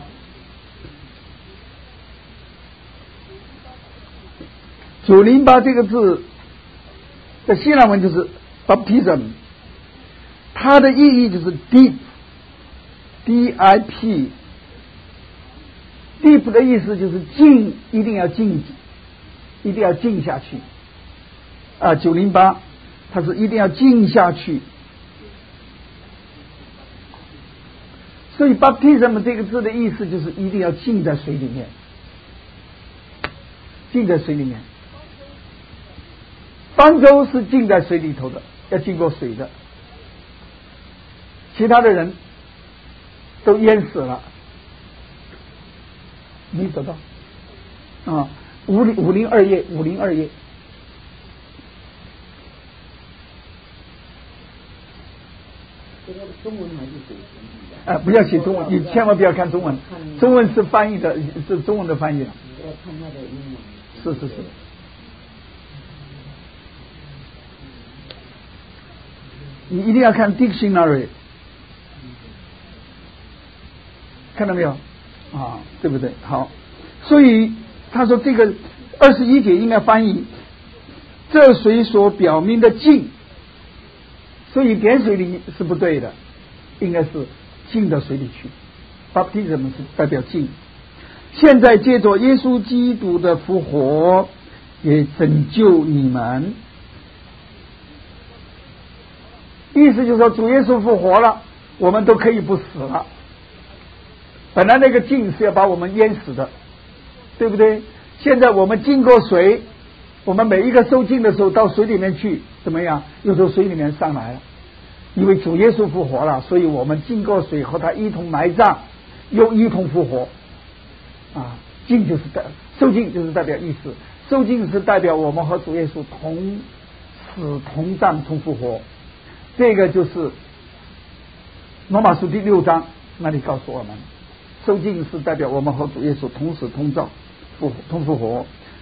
九零八这个字在希腊文就是 baptism， 它的意义就是 deep D I P deep 的意思就是浸，一定要浸，一定要浸下去啊。九零八它是一定要浸下去，所以 baptism 这个字的意思就是一定要浸在水里面，浸在水里面。方舟是浸在水里头的，要经过水的，其他的人都淹死了。你找到啊？五零五零二页，五零二页。 中文还是写啊、呃，不要写中文，你千万不要看中文，中文是翻译的，是中文的翻译的。 要看他的英文。 是是是。你一定要看 dictionary， 看到没有啊？对不对？好，所以他说这个二十一节应该翻译这水所表明的浸，所以点水里是不对的，应该是浸到水里去。baptism 是代表浸。现在借着耶稣基督的复活，也拯救你们。意思就是说，主耶稣复活了，我们都可以不死了。本来那个浸是要把我们淹死的，对不对？现在我们经过水，我们每一个受浸的时候到水里面去，怎么样？又从水里面上来了。因为主耶稣复活了，所以我们经过水和他一同埋葬，又一同复活。啊，浸就是代受浸就是代表意思，受浸是代表我们和主耶稣同死同葬同复活。这个就是罗马书第六章那里告诉我们，受浸是代表我们和主耶稣同死同造复同复活。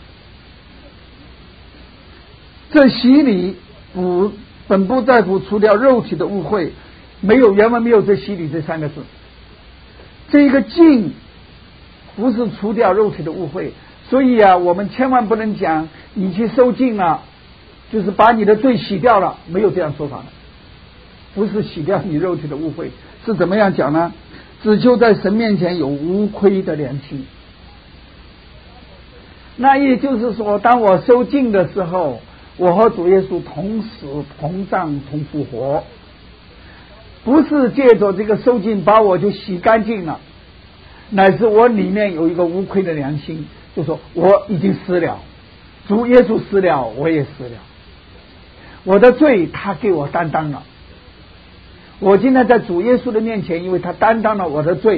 这洗礼不本不在乎除掉肉体的污秽，没有原文没有这洗礼这三个字。这一个浸不是除掉肉体的污秽，所以啊，我们千万不能讲你去受浸了，就是把你的罪洗掉了，没有这样说法的。不是洗掉你肉体的污秽，是怎么样讲呢？只求在神面前有无亏的良心。那也就是说，当我受浸的时候，我和主耶稣同死同葬同复活，不是借着这个受浸把我就洗干净了，乃是我里面有一个无亏的良心，就说我已经死了，主耶稣死了，我也死了，我的罪他给我担当了。我今天在主耶稣的面前，因为他担当了我的罪，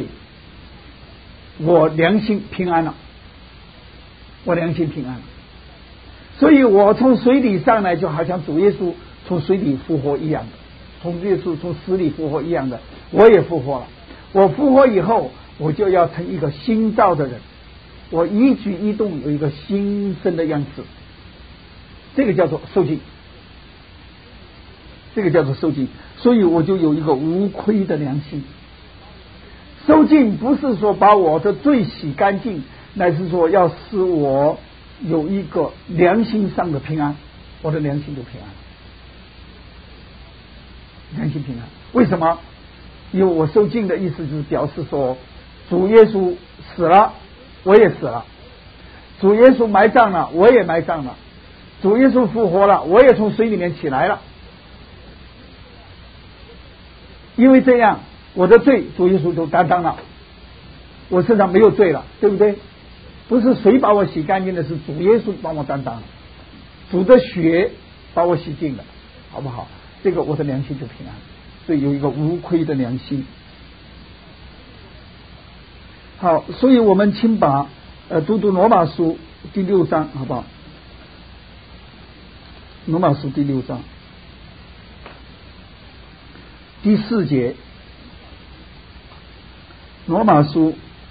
我良心平安了，我良心平安了。 所以我从水里上来，就好像主耶稣从水里复活一样的，从耶稣从死里复活一样的，我也复活了。我复活以后，我就要成一个新造的人，我一举一动有一个新生的样式，这个叫做受尽，这个叫做受尽。所以我就有一个无愧的良心。受尽不是说把我的罪洗干净，乃是说要使我有一个良心上的平安，我的良心就平安，良心平安。为什么？因为我受尽的意思就是表示说，主耶稣死了，我也死了；主耶稣埋葬了，我也埋葬了；主耶稣复活了，我也从水里面起来了。因为这样，我的罪主耶稣都担当了，我身上没有罪了，对不对？不是谁把我洗干净的，是主耶稣帮我担当了，主的血把我洗净了，好不好？这个我的良心就平安，所以有一个无愧的良心。好，所以我们请把呃读读罗马书第六章，好不好？罗马书第六章第四节，罗马书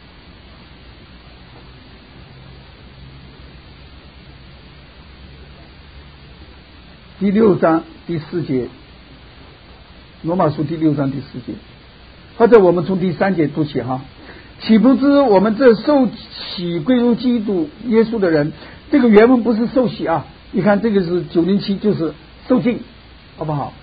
第六章第四节，罗马书第六章第四节，或者我们从第三节读起哈。岂不知我们这受洗归入基督耶稣的人，这个原文不是受洗啊，你看这个是九零七，就是受浸，好不好？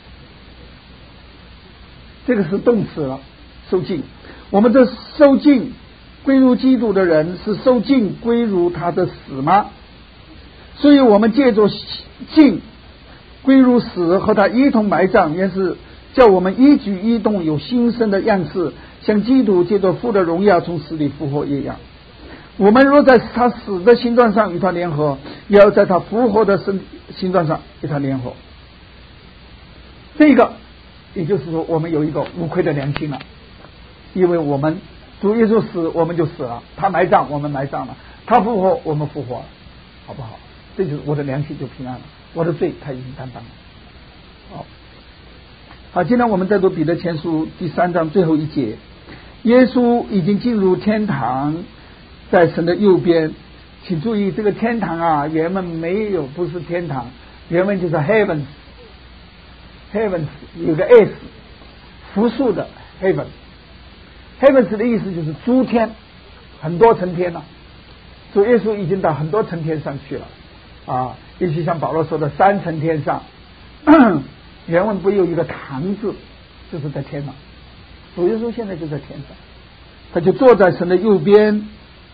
这个是动词了，受浸。我们这受浸归入基督的人，是受浸归入他的死吗？所以我们借着浸归入死，和他一同埋葬，也是叫我们一举一动有新生的样式，像基督借着父的荣耀从死里复活一样。我们若在他死的形状上与他联合，也要在他复活的形状上与他联合。这个也就是说，我们有一个无愧的良心了，因为我们主耶稣死，我们就死了；他埋葬，我们埋葬了；他复活，我们复活了，好不好？这就是我的良心就平安了，我的罪他已经担当了。好，好，今天我们再读彼得前书第三章最后一节，耶稣已经进入天堂，在神的右边。请注意，这个天堂啊，原文没有，不是天堂，原文就是 heavens heavens 有个 s 复数的 heaven heavens 的意思就是诸天，很多层天了。主耶稣已经到很多层天上去了啊，尤其像保罗说的三层天上，原文不有一个堂字，就是在天上。主耶稣现在就在天上，他就坐在神的右边，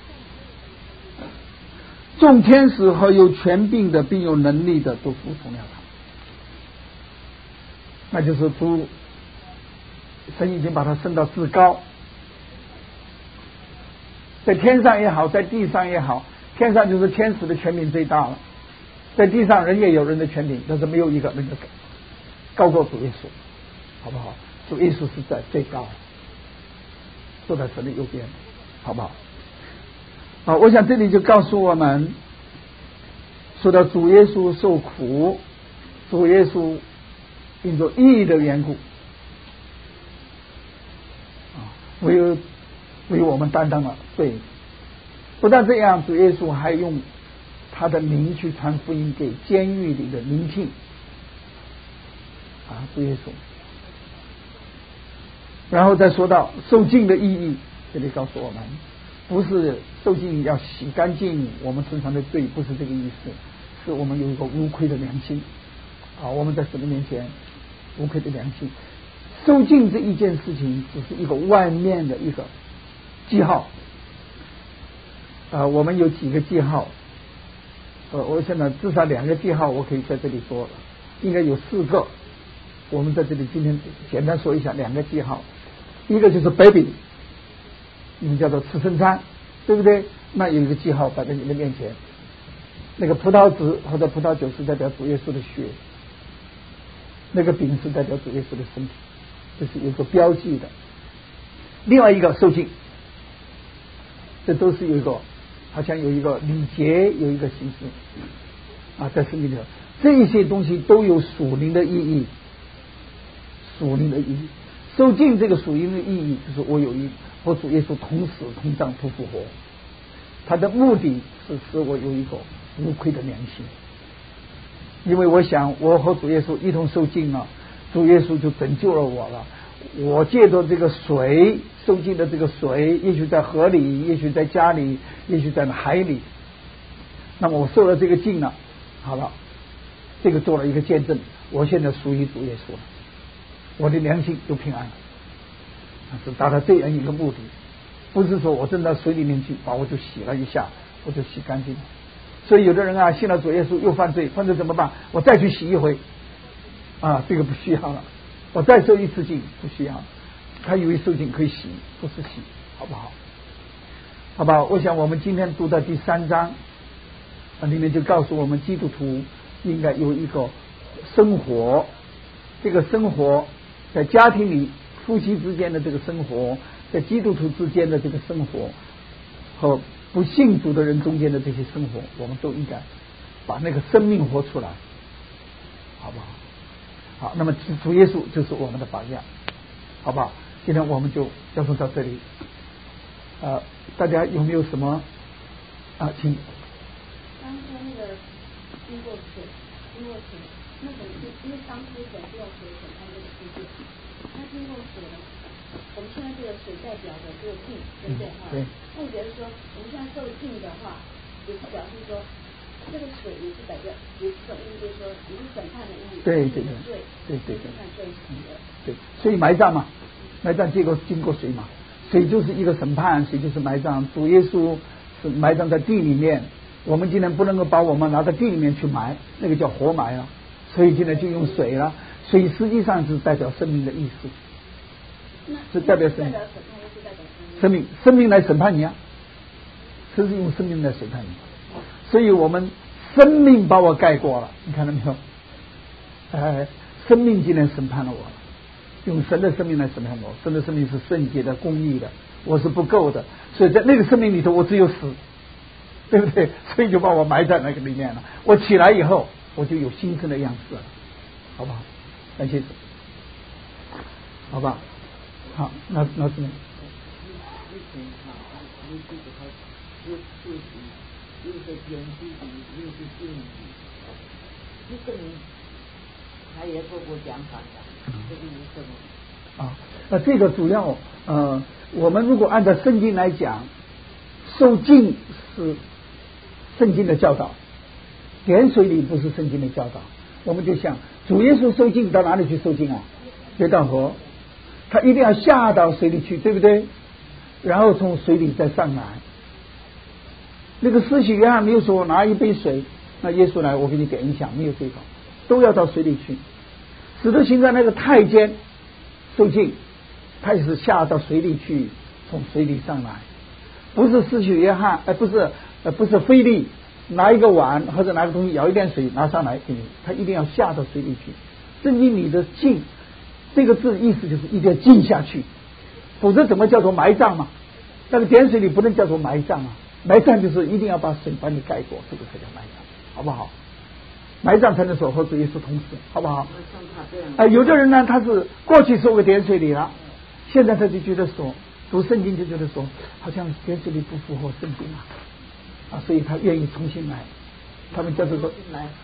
众天使和有权柄的并有能力的都服从了他。那就是主神已经把他升到至高，在天上也好，在地上也好，天上就是天使的权柄最大了，在地上人也有人的权柄，但是没有一个人的高过主耶稣，好不好？主耶稣是在最高，坐在神的右边，好不好？好，我想这里就告诉我们，说到主耶稣受苦，主耶稣因着义的缘故啊，为为我们担当了罪。不但这样，主耶稣还用他的名去传福音给监狱里的灵牝啊，主耶稣。然后再说到受浸的意义，这里告诉我们，不是受浸要洗干净我们身上的罪，不是这个意思，是我们有一个无愧的良心啊，我们在神的面前无愧的良心。受浸这一件事情只是一个外面的一个记号啊，我们有几个记号，呃，我现在至少两个记号我可以在这里说了，应该有四个，我们在这里今天简单说一下两个记号。一个就是 baby， 你们叫做吃生餐，对不对？那有一个记号摆在你的面前，那个葡萄汁或者葡萄酒是代表主耶稣的血，那个饼是代表主耶稣的身体，这是有个标记的。另外一个受浸，这都是有一个好像有一个礼节，有一个形式。 啊，在圣经里头，这一些东西都有属灵的意义，属灵的意义。受尽这个属灵的意义，就是我有一和主耶稣同死同葬同复活，他的目的是使我有一个无愧的良心。因为我想我和主耶稣一同受尽了，主耶稣就拯救了我了。我借着这个水受尽的这个水，也许在河里，也许在家里，也许在海里，那么我受了这个尽了，好了，这个做了一个见证，我现在属于主耶稣了，我的良心就平安了，是达到这样一个目的。不是说我正到水里面去把我就洗了一下，我就洗干净了。所以有的人啊，信了主耶稣又犯罪，犯罪怎么办？我再去洗一回啊，这个不需要了。我再受一次浸不需要，他以为受浸可以洗，不是洗，好不好？好吧，我想我们今天读到第三章里面就告诉我们，基督徒应该有一个生活，这个生活在家庭里夫妻之间的这个生活，在基督徒之间的这个生活，和不信主的人中间的这些生活，我们都应该把那个生命活出来，好不好？好，那么主耶稣就是我们的榜样，好不好？今天我们就交通到这里。呃，大家有没有什么啊？请。 刚说那个经过水，经过水，那个是因为当初神是用水审判这个世界，那经过水呢？我们现在这个水代表的这个境，对不对？哈、嗯。那我觉得说，我们现在受境的话，也是表示说。这个水也是代表，也是种意义，就是说也是审判的意义。 对对对，对对对， 审判罪的。 对，所以埋葬嘛，埋葬这个经过水嘛，水就是一个审判，水就是埋葬。主耶稣是埋葬在地里面，我们今天不能够把我们拿到地里面去埋，那个叫活埋了，所以现在就用水了。水实际上是代表生命的意思，是代表生命，生命生命来审判你啊，是用生命来审判你。所以我们生命把我盖过了，你看到没有？哎，生命竟然审判了我了，用神的生命来审判我。神的生命是圣洁的、公义的，我是不够的，所以在那个生命里头，我只有死，对不对？所以就把我埋在那个里面了。我起来以后，我就有新生的样式了，好不好？感谢主，好吧？好，那那是。 又是天地又是地理，就证明他也做过讲法的，这个是什么？ 啊，那这个主要呃，我们如果按照圣经来讲，受浸是圣经的教导，点水礼不是圣经的教导。我们就想，主耶稣受浸到哪里去受浸啊？约旦河，他一定要下到水里去，对不对？然后从水里再上来。那个施洗约翰没有说拿一杯水，那耶稣来我给你点一下，没有这个，都要到水里去。使徒行传那个太监受浸，他也是下到水里去，从水里上来，不是施洗约翰，呃，不是呃，不是腓力拿一个碗或者拿个东西舀一点水拿上来给你，他一定要下到水里去。圣经里的浸这个字意思就是一定要浸下去，否则怎么叫做埋葬嘛？那个点水里不能叫做埋葬啊。埋葬就是一定要把水把你盖过，这个才叫埋葬，好不好？埋葬才能说和主耶稣同死，好不好？哎、呃，有的人呢，他是过去受过点水礼了，现在他就觉得说读圣经就觉得说，好像点水礼不符合圣经啊，啊，所以他愿意重新来。他们叫做说，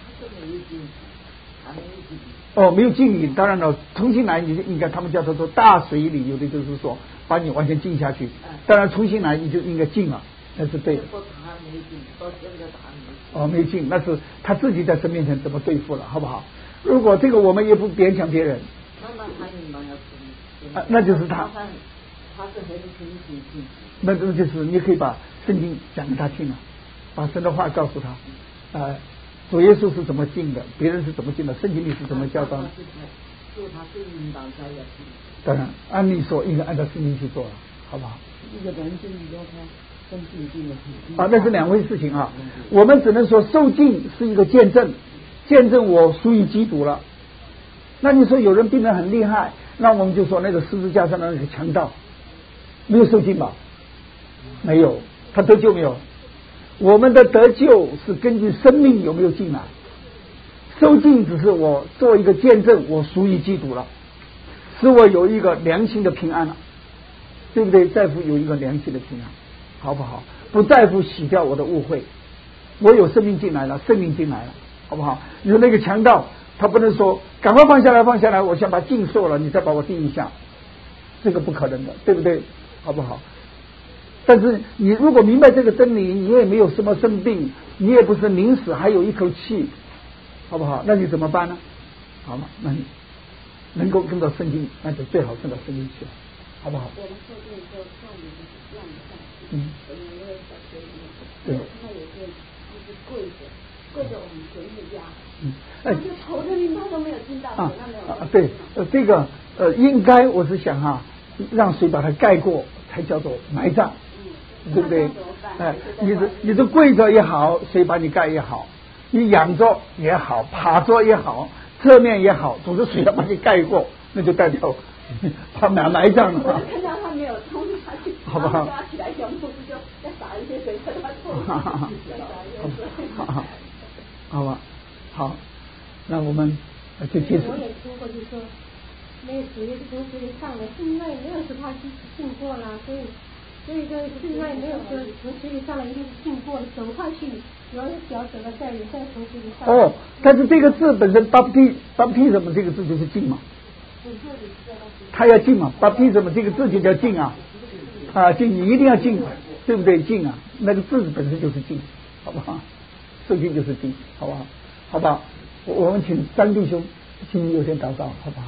哦，没有敬礼，当然了，重新来你就应该他们叫做说大水礼，有的就是说把你完全浸下去，当然重新来你就应该浸了。那是对的。哦，没进，那是他自己在神面前怎么对付了，好不好？如果这个我们也不勉强别人，啊，那就是他，那那就是你可以把圣经讲给他听啊，把神的话告诉他，呃，主耶稣是怎么进的，别人是怎么进的，圣经里是怎么教导的。当然，按理说应该按照圣经去做了，好不好？ 一个人就你要他。 啊，那是两回事情啊。我们只能说受浸是一个见证，见证我属于基督了。那你说有人病得很厉害，那我们就说那个十字架上的那个强盗没有受浸吧？没有，他得救没有？我们的得救是根据生命有没有进来， 受尽只是我做一个见证，我属于基督了，使我有一个良心的平安了，对不对？在乎有一个良心的平安，好不好？不在乎洗掉我的误会，我有生命进来了，生命进来了，好不好？有那个强盗，他不能说赶快放下来放下来，我想把禁受了，你再把我定一下，这个不可能的，对不对？好不好？但是你如果明白这个真理，你也没有什么生病，你也不是临死还有一口气，好不好？那你怎么办呢？好吗？那你能够跟到圣经，那就最好跟到圣经去了，好不好？ 我们受病之后看你让你下去， 嗯， 我们那个小学里面， 对， 我看到有些人就是跪着，跪着往前去压， 嗯，哎， 就头的淋巴都没有进到， 啊那没有啊，对，呃，这个呃，应该我是想哈、啊，让水把它盖过，才叫做埋葬。对不对？哎，你是你是跪着也好，谁把你盖也好，你仰着也好，趴着也好，侧面也好，总是水要把你盖过，那就代表他埋埋葬了。 我就看到他没有冲下去， 好不好？ 抓起来胸部就再洒一些水在他头上，再洒一些水。 好吧，好，那我们就结束。 我也听过，就说没有主耶稣从水里上来，是因为没有说他是信过了，所以。所以说，现在没有说从水里上来一定是浸过的，走上去，然后脚走到这里，再从水里上来。 哦，但是这个字本身 baptism 这个字就是浸嘛，他要浸嘛 ，baptism 这个字就叫浸啊，啊浸，你一定要浸，对不对？浸啊，那个字本身就是浸，好不好？圣经就是浸，好不好？好吧，我我们请张弟兄，请你有点祷告，好不好？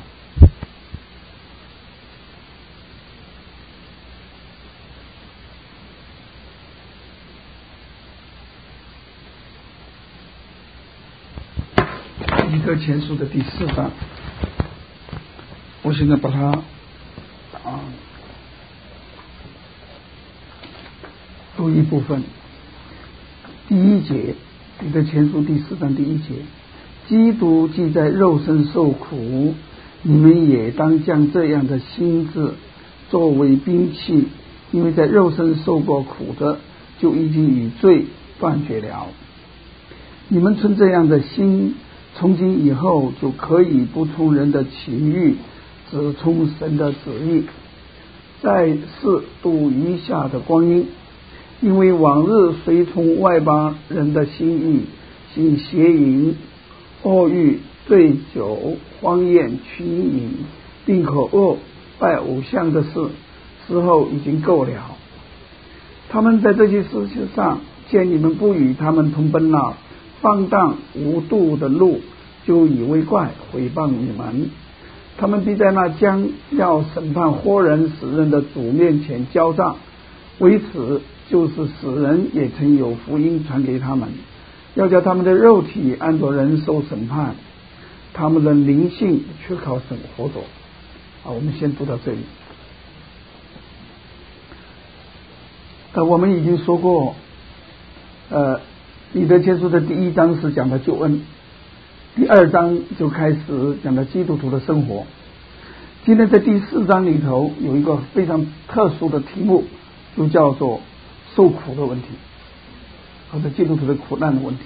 彼得前书的第四章，我现在把它啊读一部分。第一节，彼得前书第四章第一节，基督既在肉身受苦，你们也当将这样的心志作为兵器，因为在肉身受过苦的，就已经与罪断绝了。你们存这样的心，从今以后就可以不从人的情欲，只从神的旨意，在世度余下的光阴。因为往日随从外邦人的心意，行邪淫、恶欲、醉酒、荒宴、群饮，并可恶拜偶像的事，时候已经够了。他们在这些事情上见你们不与他们同奔了放荡无度的路，就以为怪，毁谤你们。他们必在那将要审判活人死人的主面前交账，为此就是死人也曾有福音传给他们，要叫他们的肉体按着人受审判，他们的灵性却靠神活着。好，我们先读到这里。呃，我们已经说过，呃，彼得前书的第一章是讲的救恩，第二章就开始讲的基督徒的生活。今天在第四章里头有一个非常特殊的题目，就叫做受苦的问题，或者基督徒的苦难的问题。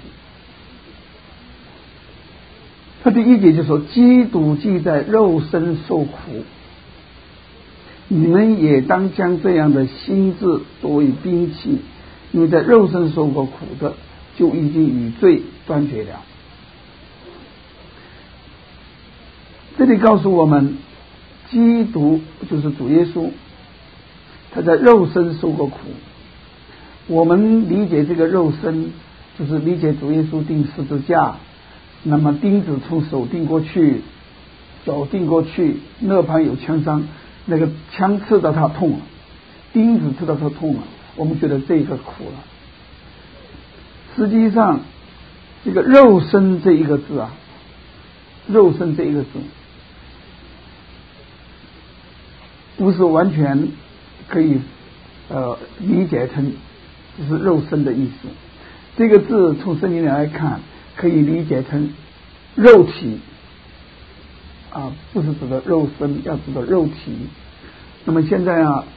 他第一节就说，基督既在肉身受苦，你们也当将这样的心志作为兵器，因为在肉身受过苦的，就已经与罪断绝了。这里告诉我们，基督就是主耶稣，他在肉身受过苦。我们理解这个肉身，就是理解主耶稣钉十字架，那么钉子从手钉过去，脚钉过去，肋旁有枪伤，那个枪刺到他痛了，钉子刺到他痛了，我们觉得这个苦了。实际上这个肉身这一个字啊，肉身这一个字不是完全可以呃理解成只是肉身的意思。这个字从圣经来看，可以理解成肉体啊，不是指的肉身，要指的肉体。那么现在啊，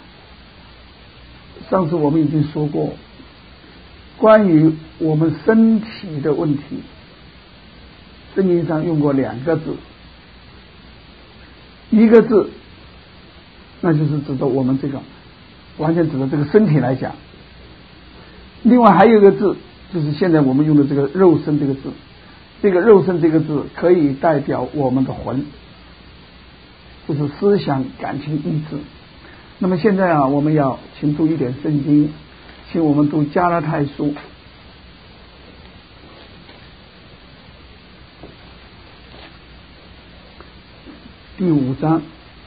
上次我们已经说过，关于我们身体的问题， 圣经上用过两个字，一个字那就是指的我们这个完全指的这个身体来讲，另外还有一个字就是现在我们用的这个肉身这个字，这个肉身这个字可以代表我们的魂，就是思想感情意志。那么现在啊，我们要请读一点圣经，请我们读加拉太书第五章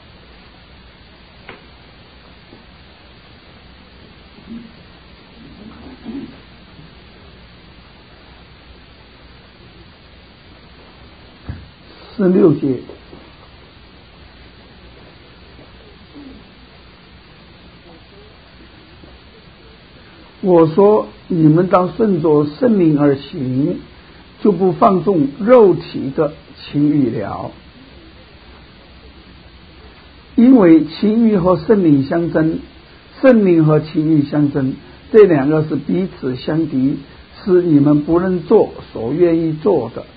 十六节。我说你们当顺着圣灵而行，就不放纵肉体的情欲了，因为情欲和圣灵相争，圣灵和情欲相争，这两个是彼此相敌，是你们不能做所愿意做的。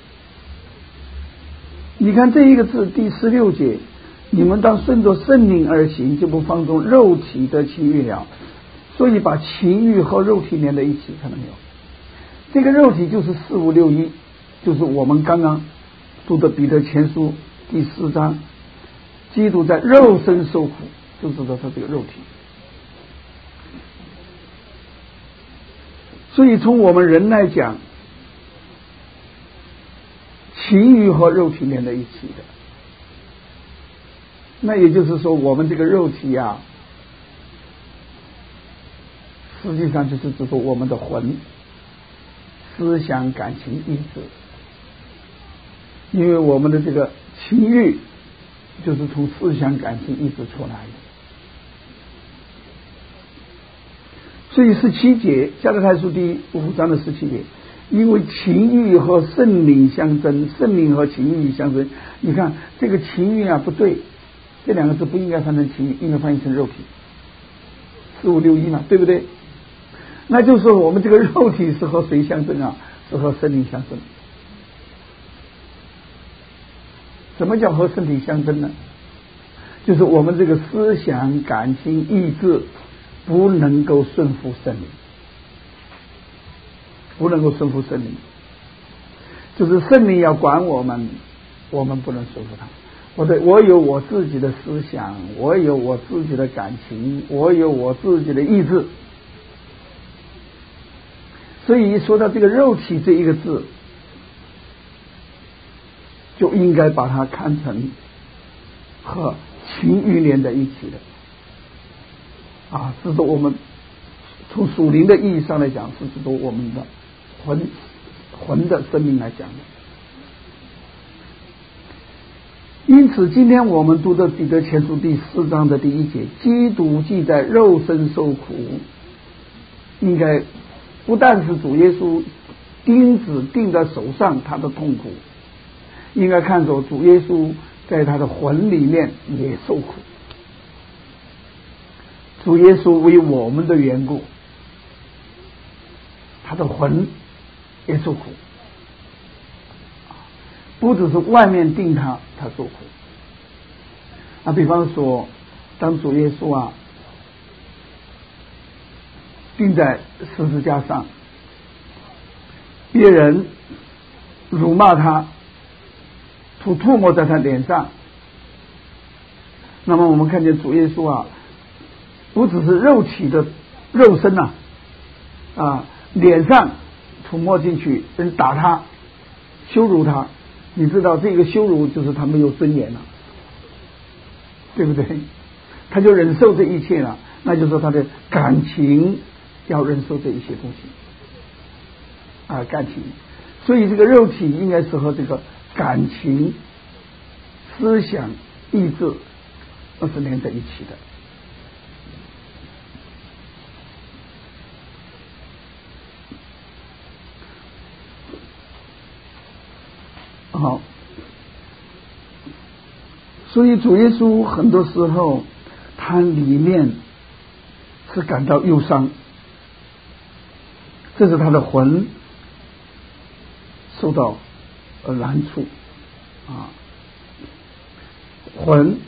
你看这一个字第十六节，你们当顺着圣灵而行，就不放纵肉体的情欲了。所以把情欲和肉体连在一起，看到没有？这个肉体就是四五六一，就是我们刚刚读的彼得前书第四章，基督在肉身受苦，就知道他这个肉体。所以从我们人来讲，情欲和肉体连在一起的，那也就是说我们这个肉体啊，实际上就是指出我们的魂、思想、感情、意志，因为我们的这个情欲就是从思想、感情、意志出来的。所以十七节，加拉太书第五章的十七节，因为情欲和圣灵相争，圣灵和情欲相争。你看这个情欲啊不对，这两个字不应该翻成情欲，应该翻译成肉体，四五六一嘛，对不对？那就是说我们这个肉体是和谁相争啊？是和圣灵相争。什么叫和身体相争呢？就是我们这个思想、感情、意志不能够顺服圣灵，不能够顺服圣灵，就是圣灵要管我们，我们不能顺服他。我对我有我自己的思想，我有我自己的感情，我有我自己的意志。所以一说到这个肉体这一个字，就应该把它看成和情欲连在一起的啊，这是我们从属灵的意义上来讲，是指我们的魂魂的生命来讲的。因此今天我们读的彼得前书第四章的第一节，基督既在肉身受苦，应该不但是主耶稣钉子钉在手上他的痛苦，应该看作主耶稣在他的魂里面也受苦。主耶稣为我们的缘故，他的魂也受苦，不只是外面钉他，他受苦啊。比方说当主耶稣啊钉在十字架上，别人辱骂他，吐唾沫在他脸上，那么我们看见主耶稣啊，不只是肉体的肉身呐、啊，啊，脸上吐沫进去，人打他，羞辱他，你知道这个羞辱就是他没有尊严了，对不对？他就忍受这一切了，那就是他的感情要忍受这一些东西啊，感情。所以这个肉体应该是和这个感情、思想、意志都是连在一起的。好，所以主耶稣很多时候他里面是感到忧伤，这是他的魂受到呃难处啊，魂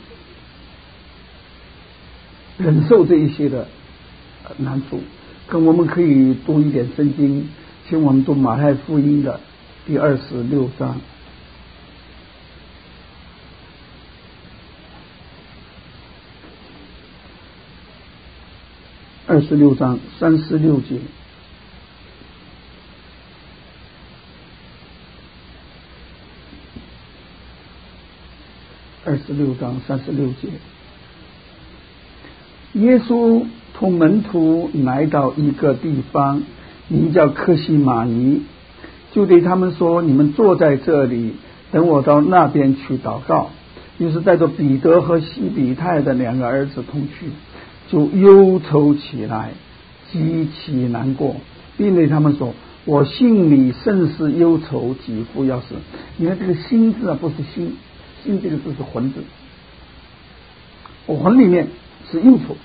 忍受这一些的难处。跟我们可以读一点圣经，请我们读马太福音的第二十六章。二十六章三十六节。二十六章三十六节。耶稣同门徒来到一个地方，名叫客西马尼，就对他们说：你们坐在这里，等我到那边去祷告。于是带着彼得和西比泰的两个儿子同去，就忧愁起来，极其难过，并对他们说：我心里甚是忧愁，几乎要死。你看这个心字啊，不是心，心这个字是魂字，我魂里面是忧愁。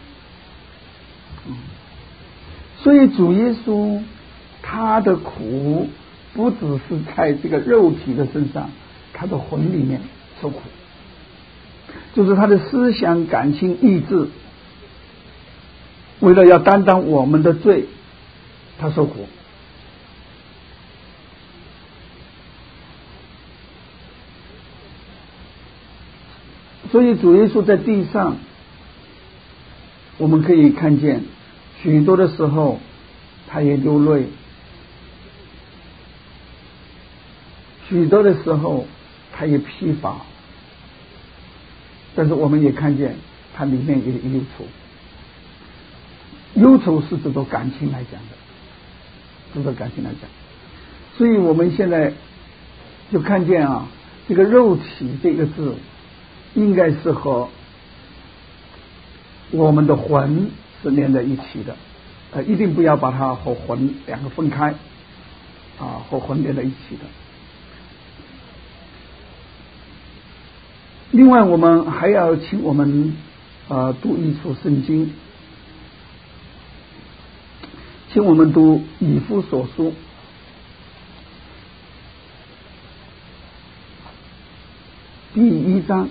所以主耶稣他的苦不只是在这个肉体的身上，他的魂里面受苦，就是他的思想感情意志为了要担当我们的罪，他受苦。所以主耶稣在地上，我们可以看见许多的时候他也流泪，许多的时候他也疲乏，但是我们也看见他里面也忧愁。忧愁是指着感情来讲的，指着感情来讲。所以我们现在就看见啊，这个肉体这个字应该是和我们的魂是连在一起的，呃，一定不要把它和魂两个分开啊，和魂连在一起的。另外我们还要请我们呃读一处圣经，请我们读以弗所书第一章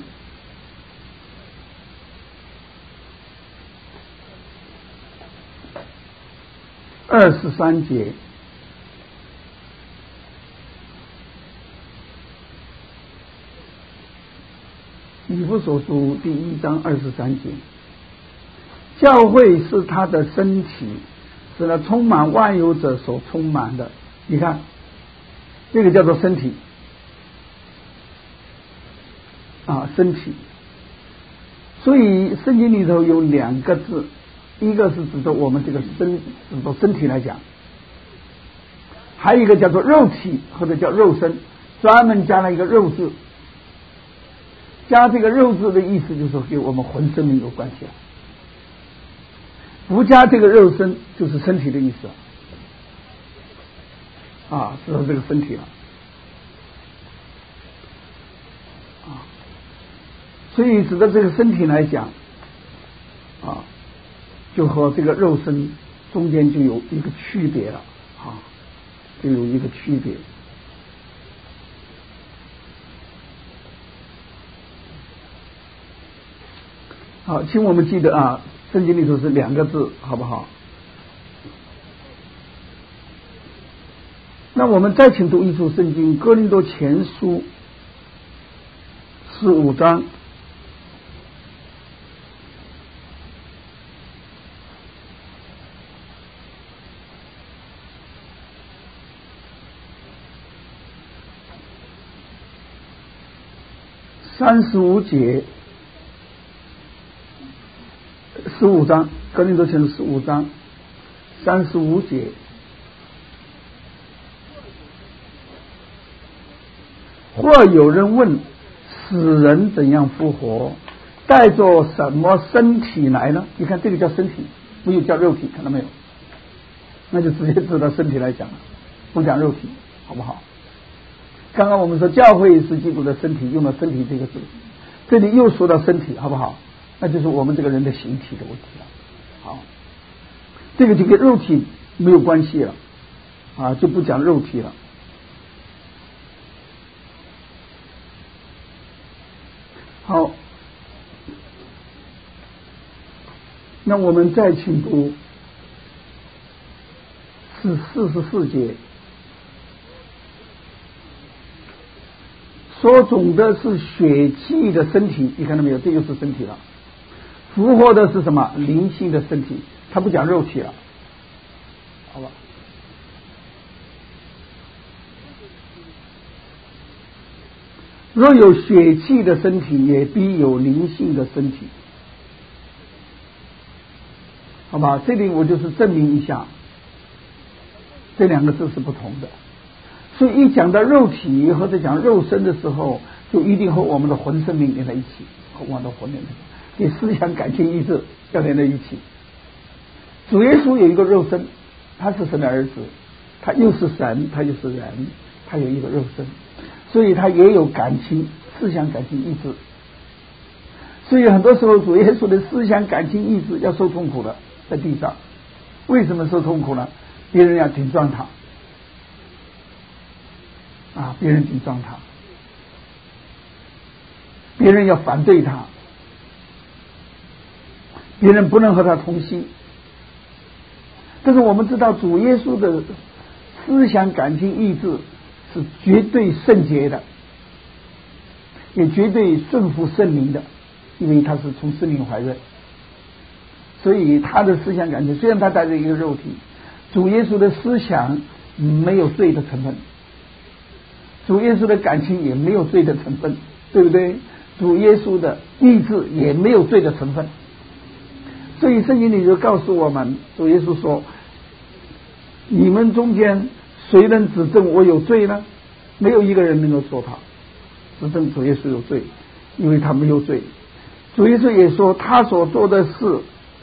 二十三节。以弗所书第一章二十三节，教会是他的身体，是那充满万有者所充满的。你看这个叫做身体啊，身体。所以圣经里头有两个字，一个是指着我们这个身，指着身体来讲，还有一个叫做肉体或者叫肉身，专门加了一个肉字。加这个肉字的意思就是说跟我们魂生命有关系了，不加这个肉身就是身体的意思啊，指到这个身体了啊。所以指到这个身体来讲啊，就和这个肉身中间就有一个区别了啊，就有一个区别。好，请我们记得啊，圣经里头是两个字，好不好？那我们再请读一处圣经，哥林多前书十五章三十五节。十五章，哥林多前书十五章三十五节。或有人问，死人怎样复活？带着什么身体来呢？你看这个叫身体，没有叫肉体，看到没有？那就直接知道身体来讲了，不讲肉体，好不好？刚刚我们说教会是基督的身体，用了身体这个字，这里又说到身体，好不好？那就是我们这个人的形体的问题了。好，这个就跟肉体没有关系了啊，就不讲肉体了。 好，那我们再请读是四十四节，所种的是血气的身体，你看到没有？这就是身体了。复活的是什么？灵性的身体，他不讲肉体了，好吧？若有血气的身体，也必有灵性的身体，好吧？这里我就是证明一下，这两个字是不同的。所以一讲到肉体或者讲肉身的时候，就一定和我们的魂生命连在一起，和我们的魂连在一起。给思想感情意志要连在一起。主耶稣有一个肉身，他是神的儿子，他又是神，他又是人，他有一个肉身，所以他也有感情、思想感情意志。所以很多时候主耶稣的思想感情意志要受痛苦的，在地上。为什么受痛苦呢？别人要顶撞他啊，别人顶撞他，别人要反对他，别人不能和他同心。但是我们知道主耶稣的思想感情意志是绝对圣洁的，也绝对顺服圣灵的，因为他是从圣灵怀孕，所以他的思想感情虽然他带着一个肉体，主耶稣的思想没有罪的成分，主耶稣的感情也没有罪的成分，对不对？主耶稣的意志也没有罪的成分。所以圣经里就告诉我们，主耶稣说，你们中间谁能指证我有罪呢？没有一个人能够说他指证主耶稣有罪，因为他没有罪。主耶稣也说，他所做的事，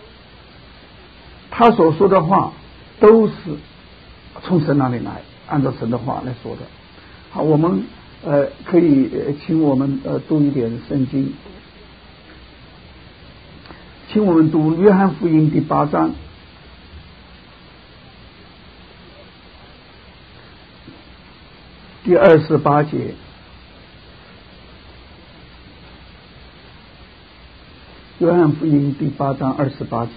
他所说的话都是从神那里来，按照神的话来说的。好，我们呃可以请我们呃读一点圣经，请我们读约翰福音第八章第二十八节。约翰福音第八章二十八节。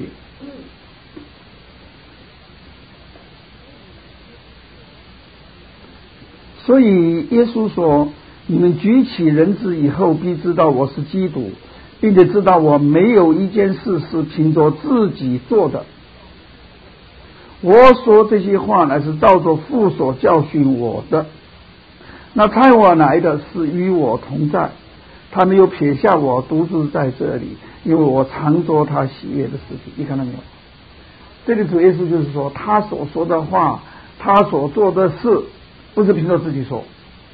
所以耶稣说，你们举起人子以后，必知道我是基督，并且知道我没有一件事是凭着自己做的。我说这些话乃是照着父所教训我的。那差我来的是与我同在，他没有撇下我独自在这里，因为我常做他喜悦的事情。你看到没有？这里主耶稣就是说，他所说的话，他所做的事，不是凭着自己说，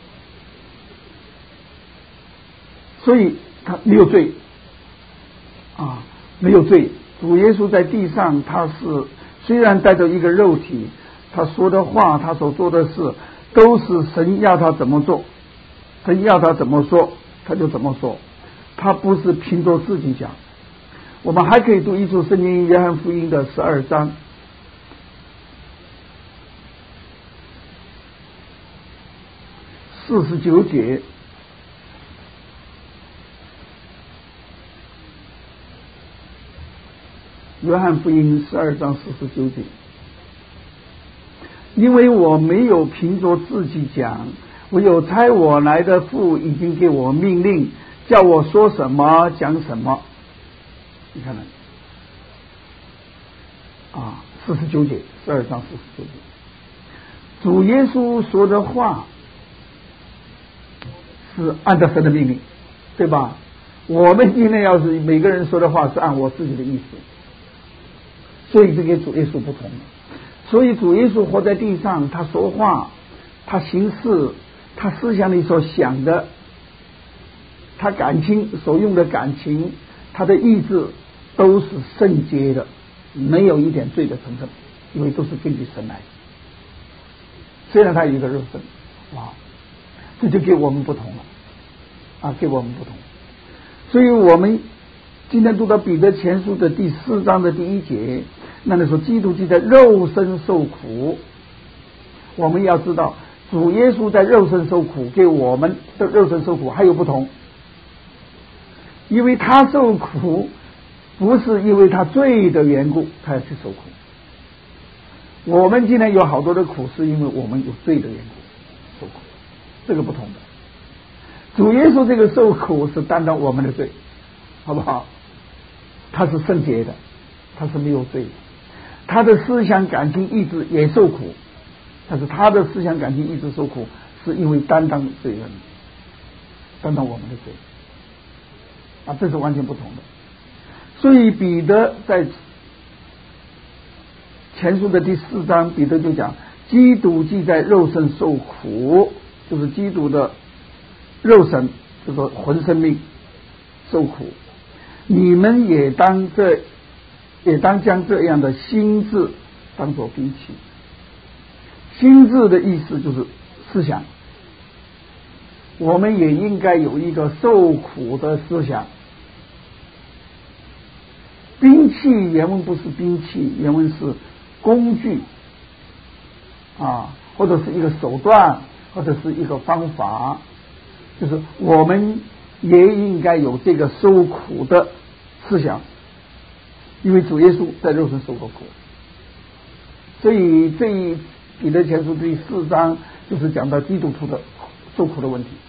所以他没有罪啊，没有罪。主耶稣在地上，他是虽然带着一个肉体，他说的话，他所做的事，都是神要他怎么做，神要他怎么说，他就怎么说，他不是凭着自己讲。我们还可以读一处圣经，约翰福音的十二章四十九节。约翰福音十二章四十九节，因为我没有凭着自己讲，唯有差我来的父已经给我命令，叫我说什么讲什么。你看看啊，四十九节，十二章四十九节，主耶稣说的话是按照神的命令，对吧？我们今天要是每个人说的话是按我自己的意思，所以这跟主耶稣不同。所以主耶稣活在地上，他说话，他行事，他思想里所想的，他感情所用的感情，他的意志都是圣洁的，没有一点罪的成分，因为都是根据神来。虽然他有一个肉身，哇，这就给我们不同了啊，给我们不同。所以我们今天读到彼得前书的第四章的第一节，那里说基督既在肉身受苦，我们要知道主耶稣在肉身受苦，给我们的肉身受苦还有不同。 因为他受苦不是因为他罪的缘故他要去受苦，我们今天有好多的苦是因为我们有罪的缘故受苦，这个不同的。主耶稣这个受苦是担当我们的罪，好不好？他是圣洁的，他是没有罪的，他的思想感情意志也受苦，但是他的思想感情意志受苦是因为担当罪人，担当我们的罪啊，这是完全不同的。所以彼得在前书的第四章，彼得就讲，基督既在肉身受苦，就是基督的肉身，就是魂生命受苦，你们也当这也当将这样的心志当作兵器。心智的意思就是思想，我们也应该有一个受苦的思想。兵器原文不是兵器，原文是工具啊，或者是一个手段，或者是一个方法，就是我们也应该有这个受苦的思想，因为主耶稣在肉身受过苦，所以这一彼得前书第四章就是讲到基督徒的受苦的问题。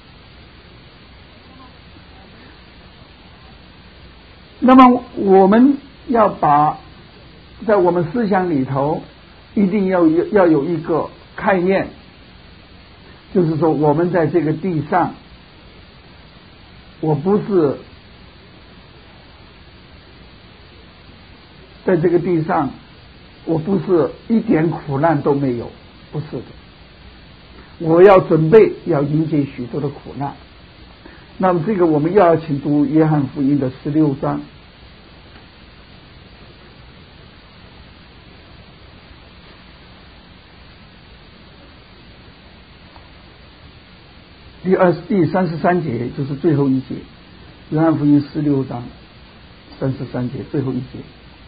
那么我们要把在我们思想里头一定要要有一个概念，就是说我们在这个地上，我不是在这个地上我不是一点苦难都没有，不是的，我要准备要迎接许多的苦难。那么这个我们要请读约翰福音的十六章第二第三十三节，就是最后一节，约翰福音十六章三十三节最后一节。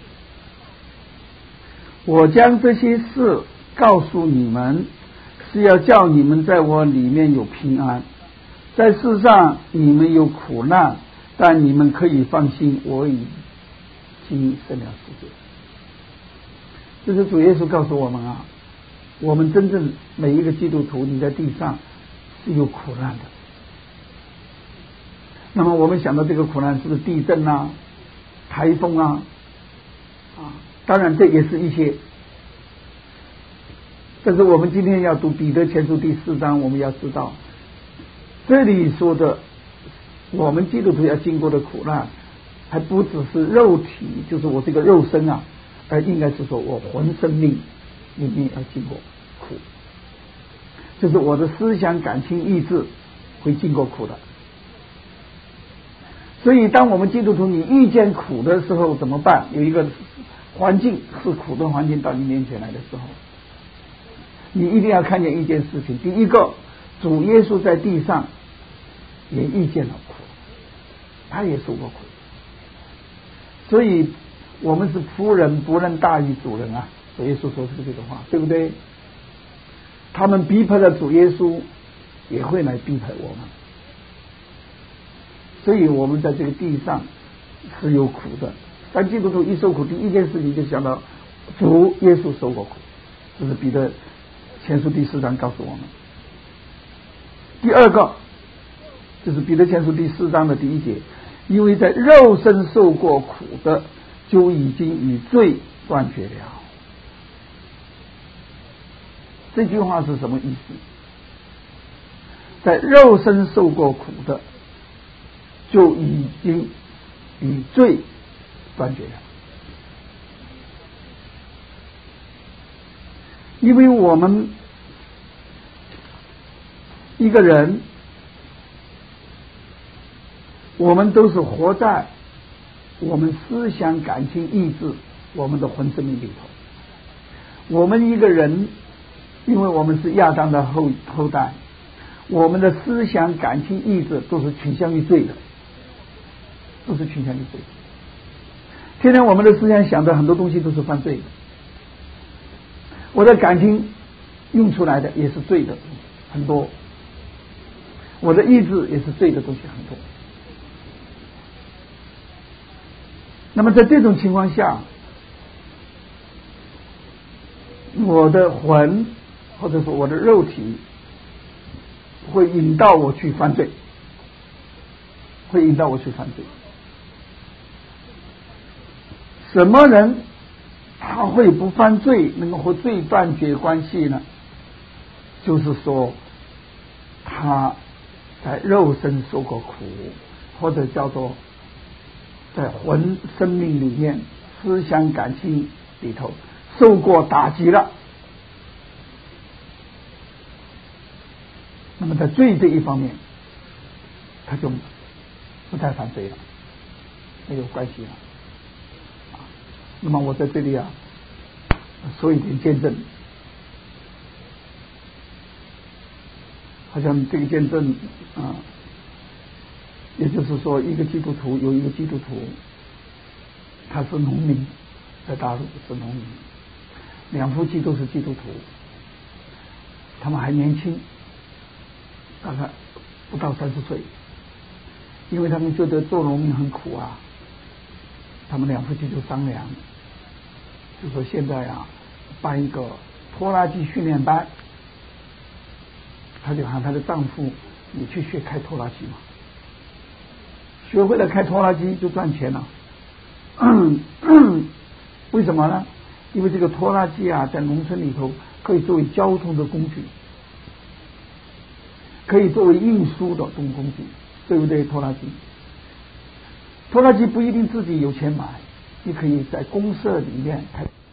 我将这些事告诉你们，是要叫你们在我里面有平安。在世上你们有苦难，但你们可以放心，我已经胜了世界。这是主耶稣告诉我们啊，我们真正每一个基督徒，你在地上是有苦难的。那么我们想到这个苦难是不是地震啊、台风啊啊？当然这也是一些，但是我们今天要读彼得前书第四章，我们要知道这里说的我们基督徒要经过的苦难还不只是肉体，就是我这个肉身啊，而应该是说我魂生命里面要经过苦，就是我的思想感情意志会经过苦的。所以当我们基督徒你遇见苦的时候怎么办？有一个环境是苦的环境到你面前来的时候，你一定要看见一件事情。第一个，主耶稣在地上也遇见了苦，他也受过苦，所以我们是仆人不能大于主人啊。主耶稣说出这个话，对不对？他们逼迫了主耶稣，也会来逼迫我们，所以我们在这个地上是有苦的。当基督徒一受苦，第一件事情就想到主耶稣受过苦，这是彼得前书第四章告诉我们。第二个就是彼得前书第四章的第一节，因为在肉身受过苦的，就已经与罪断绝了。这句话是什么意思？在肉身受过苦的，就已经与罪断绝了。因为我们一个人，我们都是活在我们思想感情意志我们的魂生命里头。我们一个人，因为我们是亚当的后后代，我们的思想感情意志都是倾向于罪的，都是倾向于罪的。天天我们的思想想的很多东西都是犯罪的，我的感情用出来的也是罪的很多，我的意志也是罪的东西很多。 那么在这种情况下，我的魂或者说我的肉体会引导我去犯罪，会引导我去犯罪。什么人他会不犯罪，能够和罪断绝关系呢？就是说他在肉身受过苦，或者叫做在魂生命里面思想感情里头受过打击了，那么在罪这一方面他就不再犯罪了，没有关系了。那么我在这里啊说一点见证，好像这个见证啊，也就是说一个基督徒有一个基督徒，他是农民，在大陆是农民，两夫妻都是基督徒，他们还年轻，大概不到三十岁，因为他们觉得做农民很苦啊，他们两夫妻就商量，就说现在啊办一个拖拉机训练班，他就喊他的丈夫，你去学开拖拉机嘛，学会了开拖拉机就赚钱了。为什么呢？因为这个拖拉机啊在农村里头可以作为交通的工具，可以作为运输的工具，对不对？拖拉机拖拉机不一定自己有钱买，你可以在公社里面开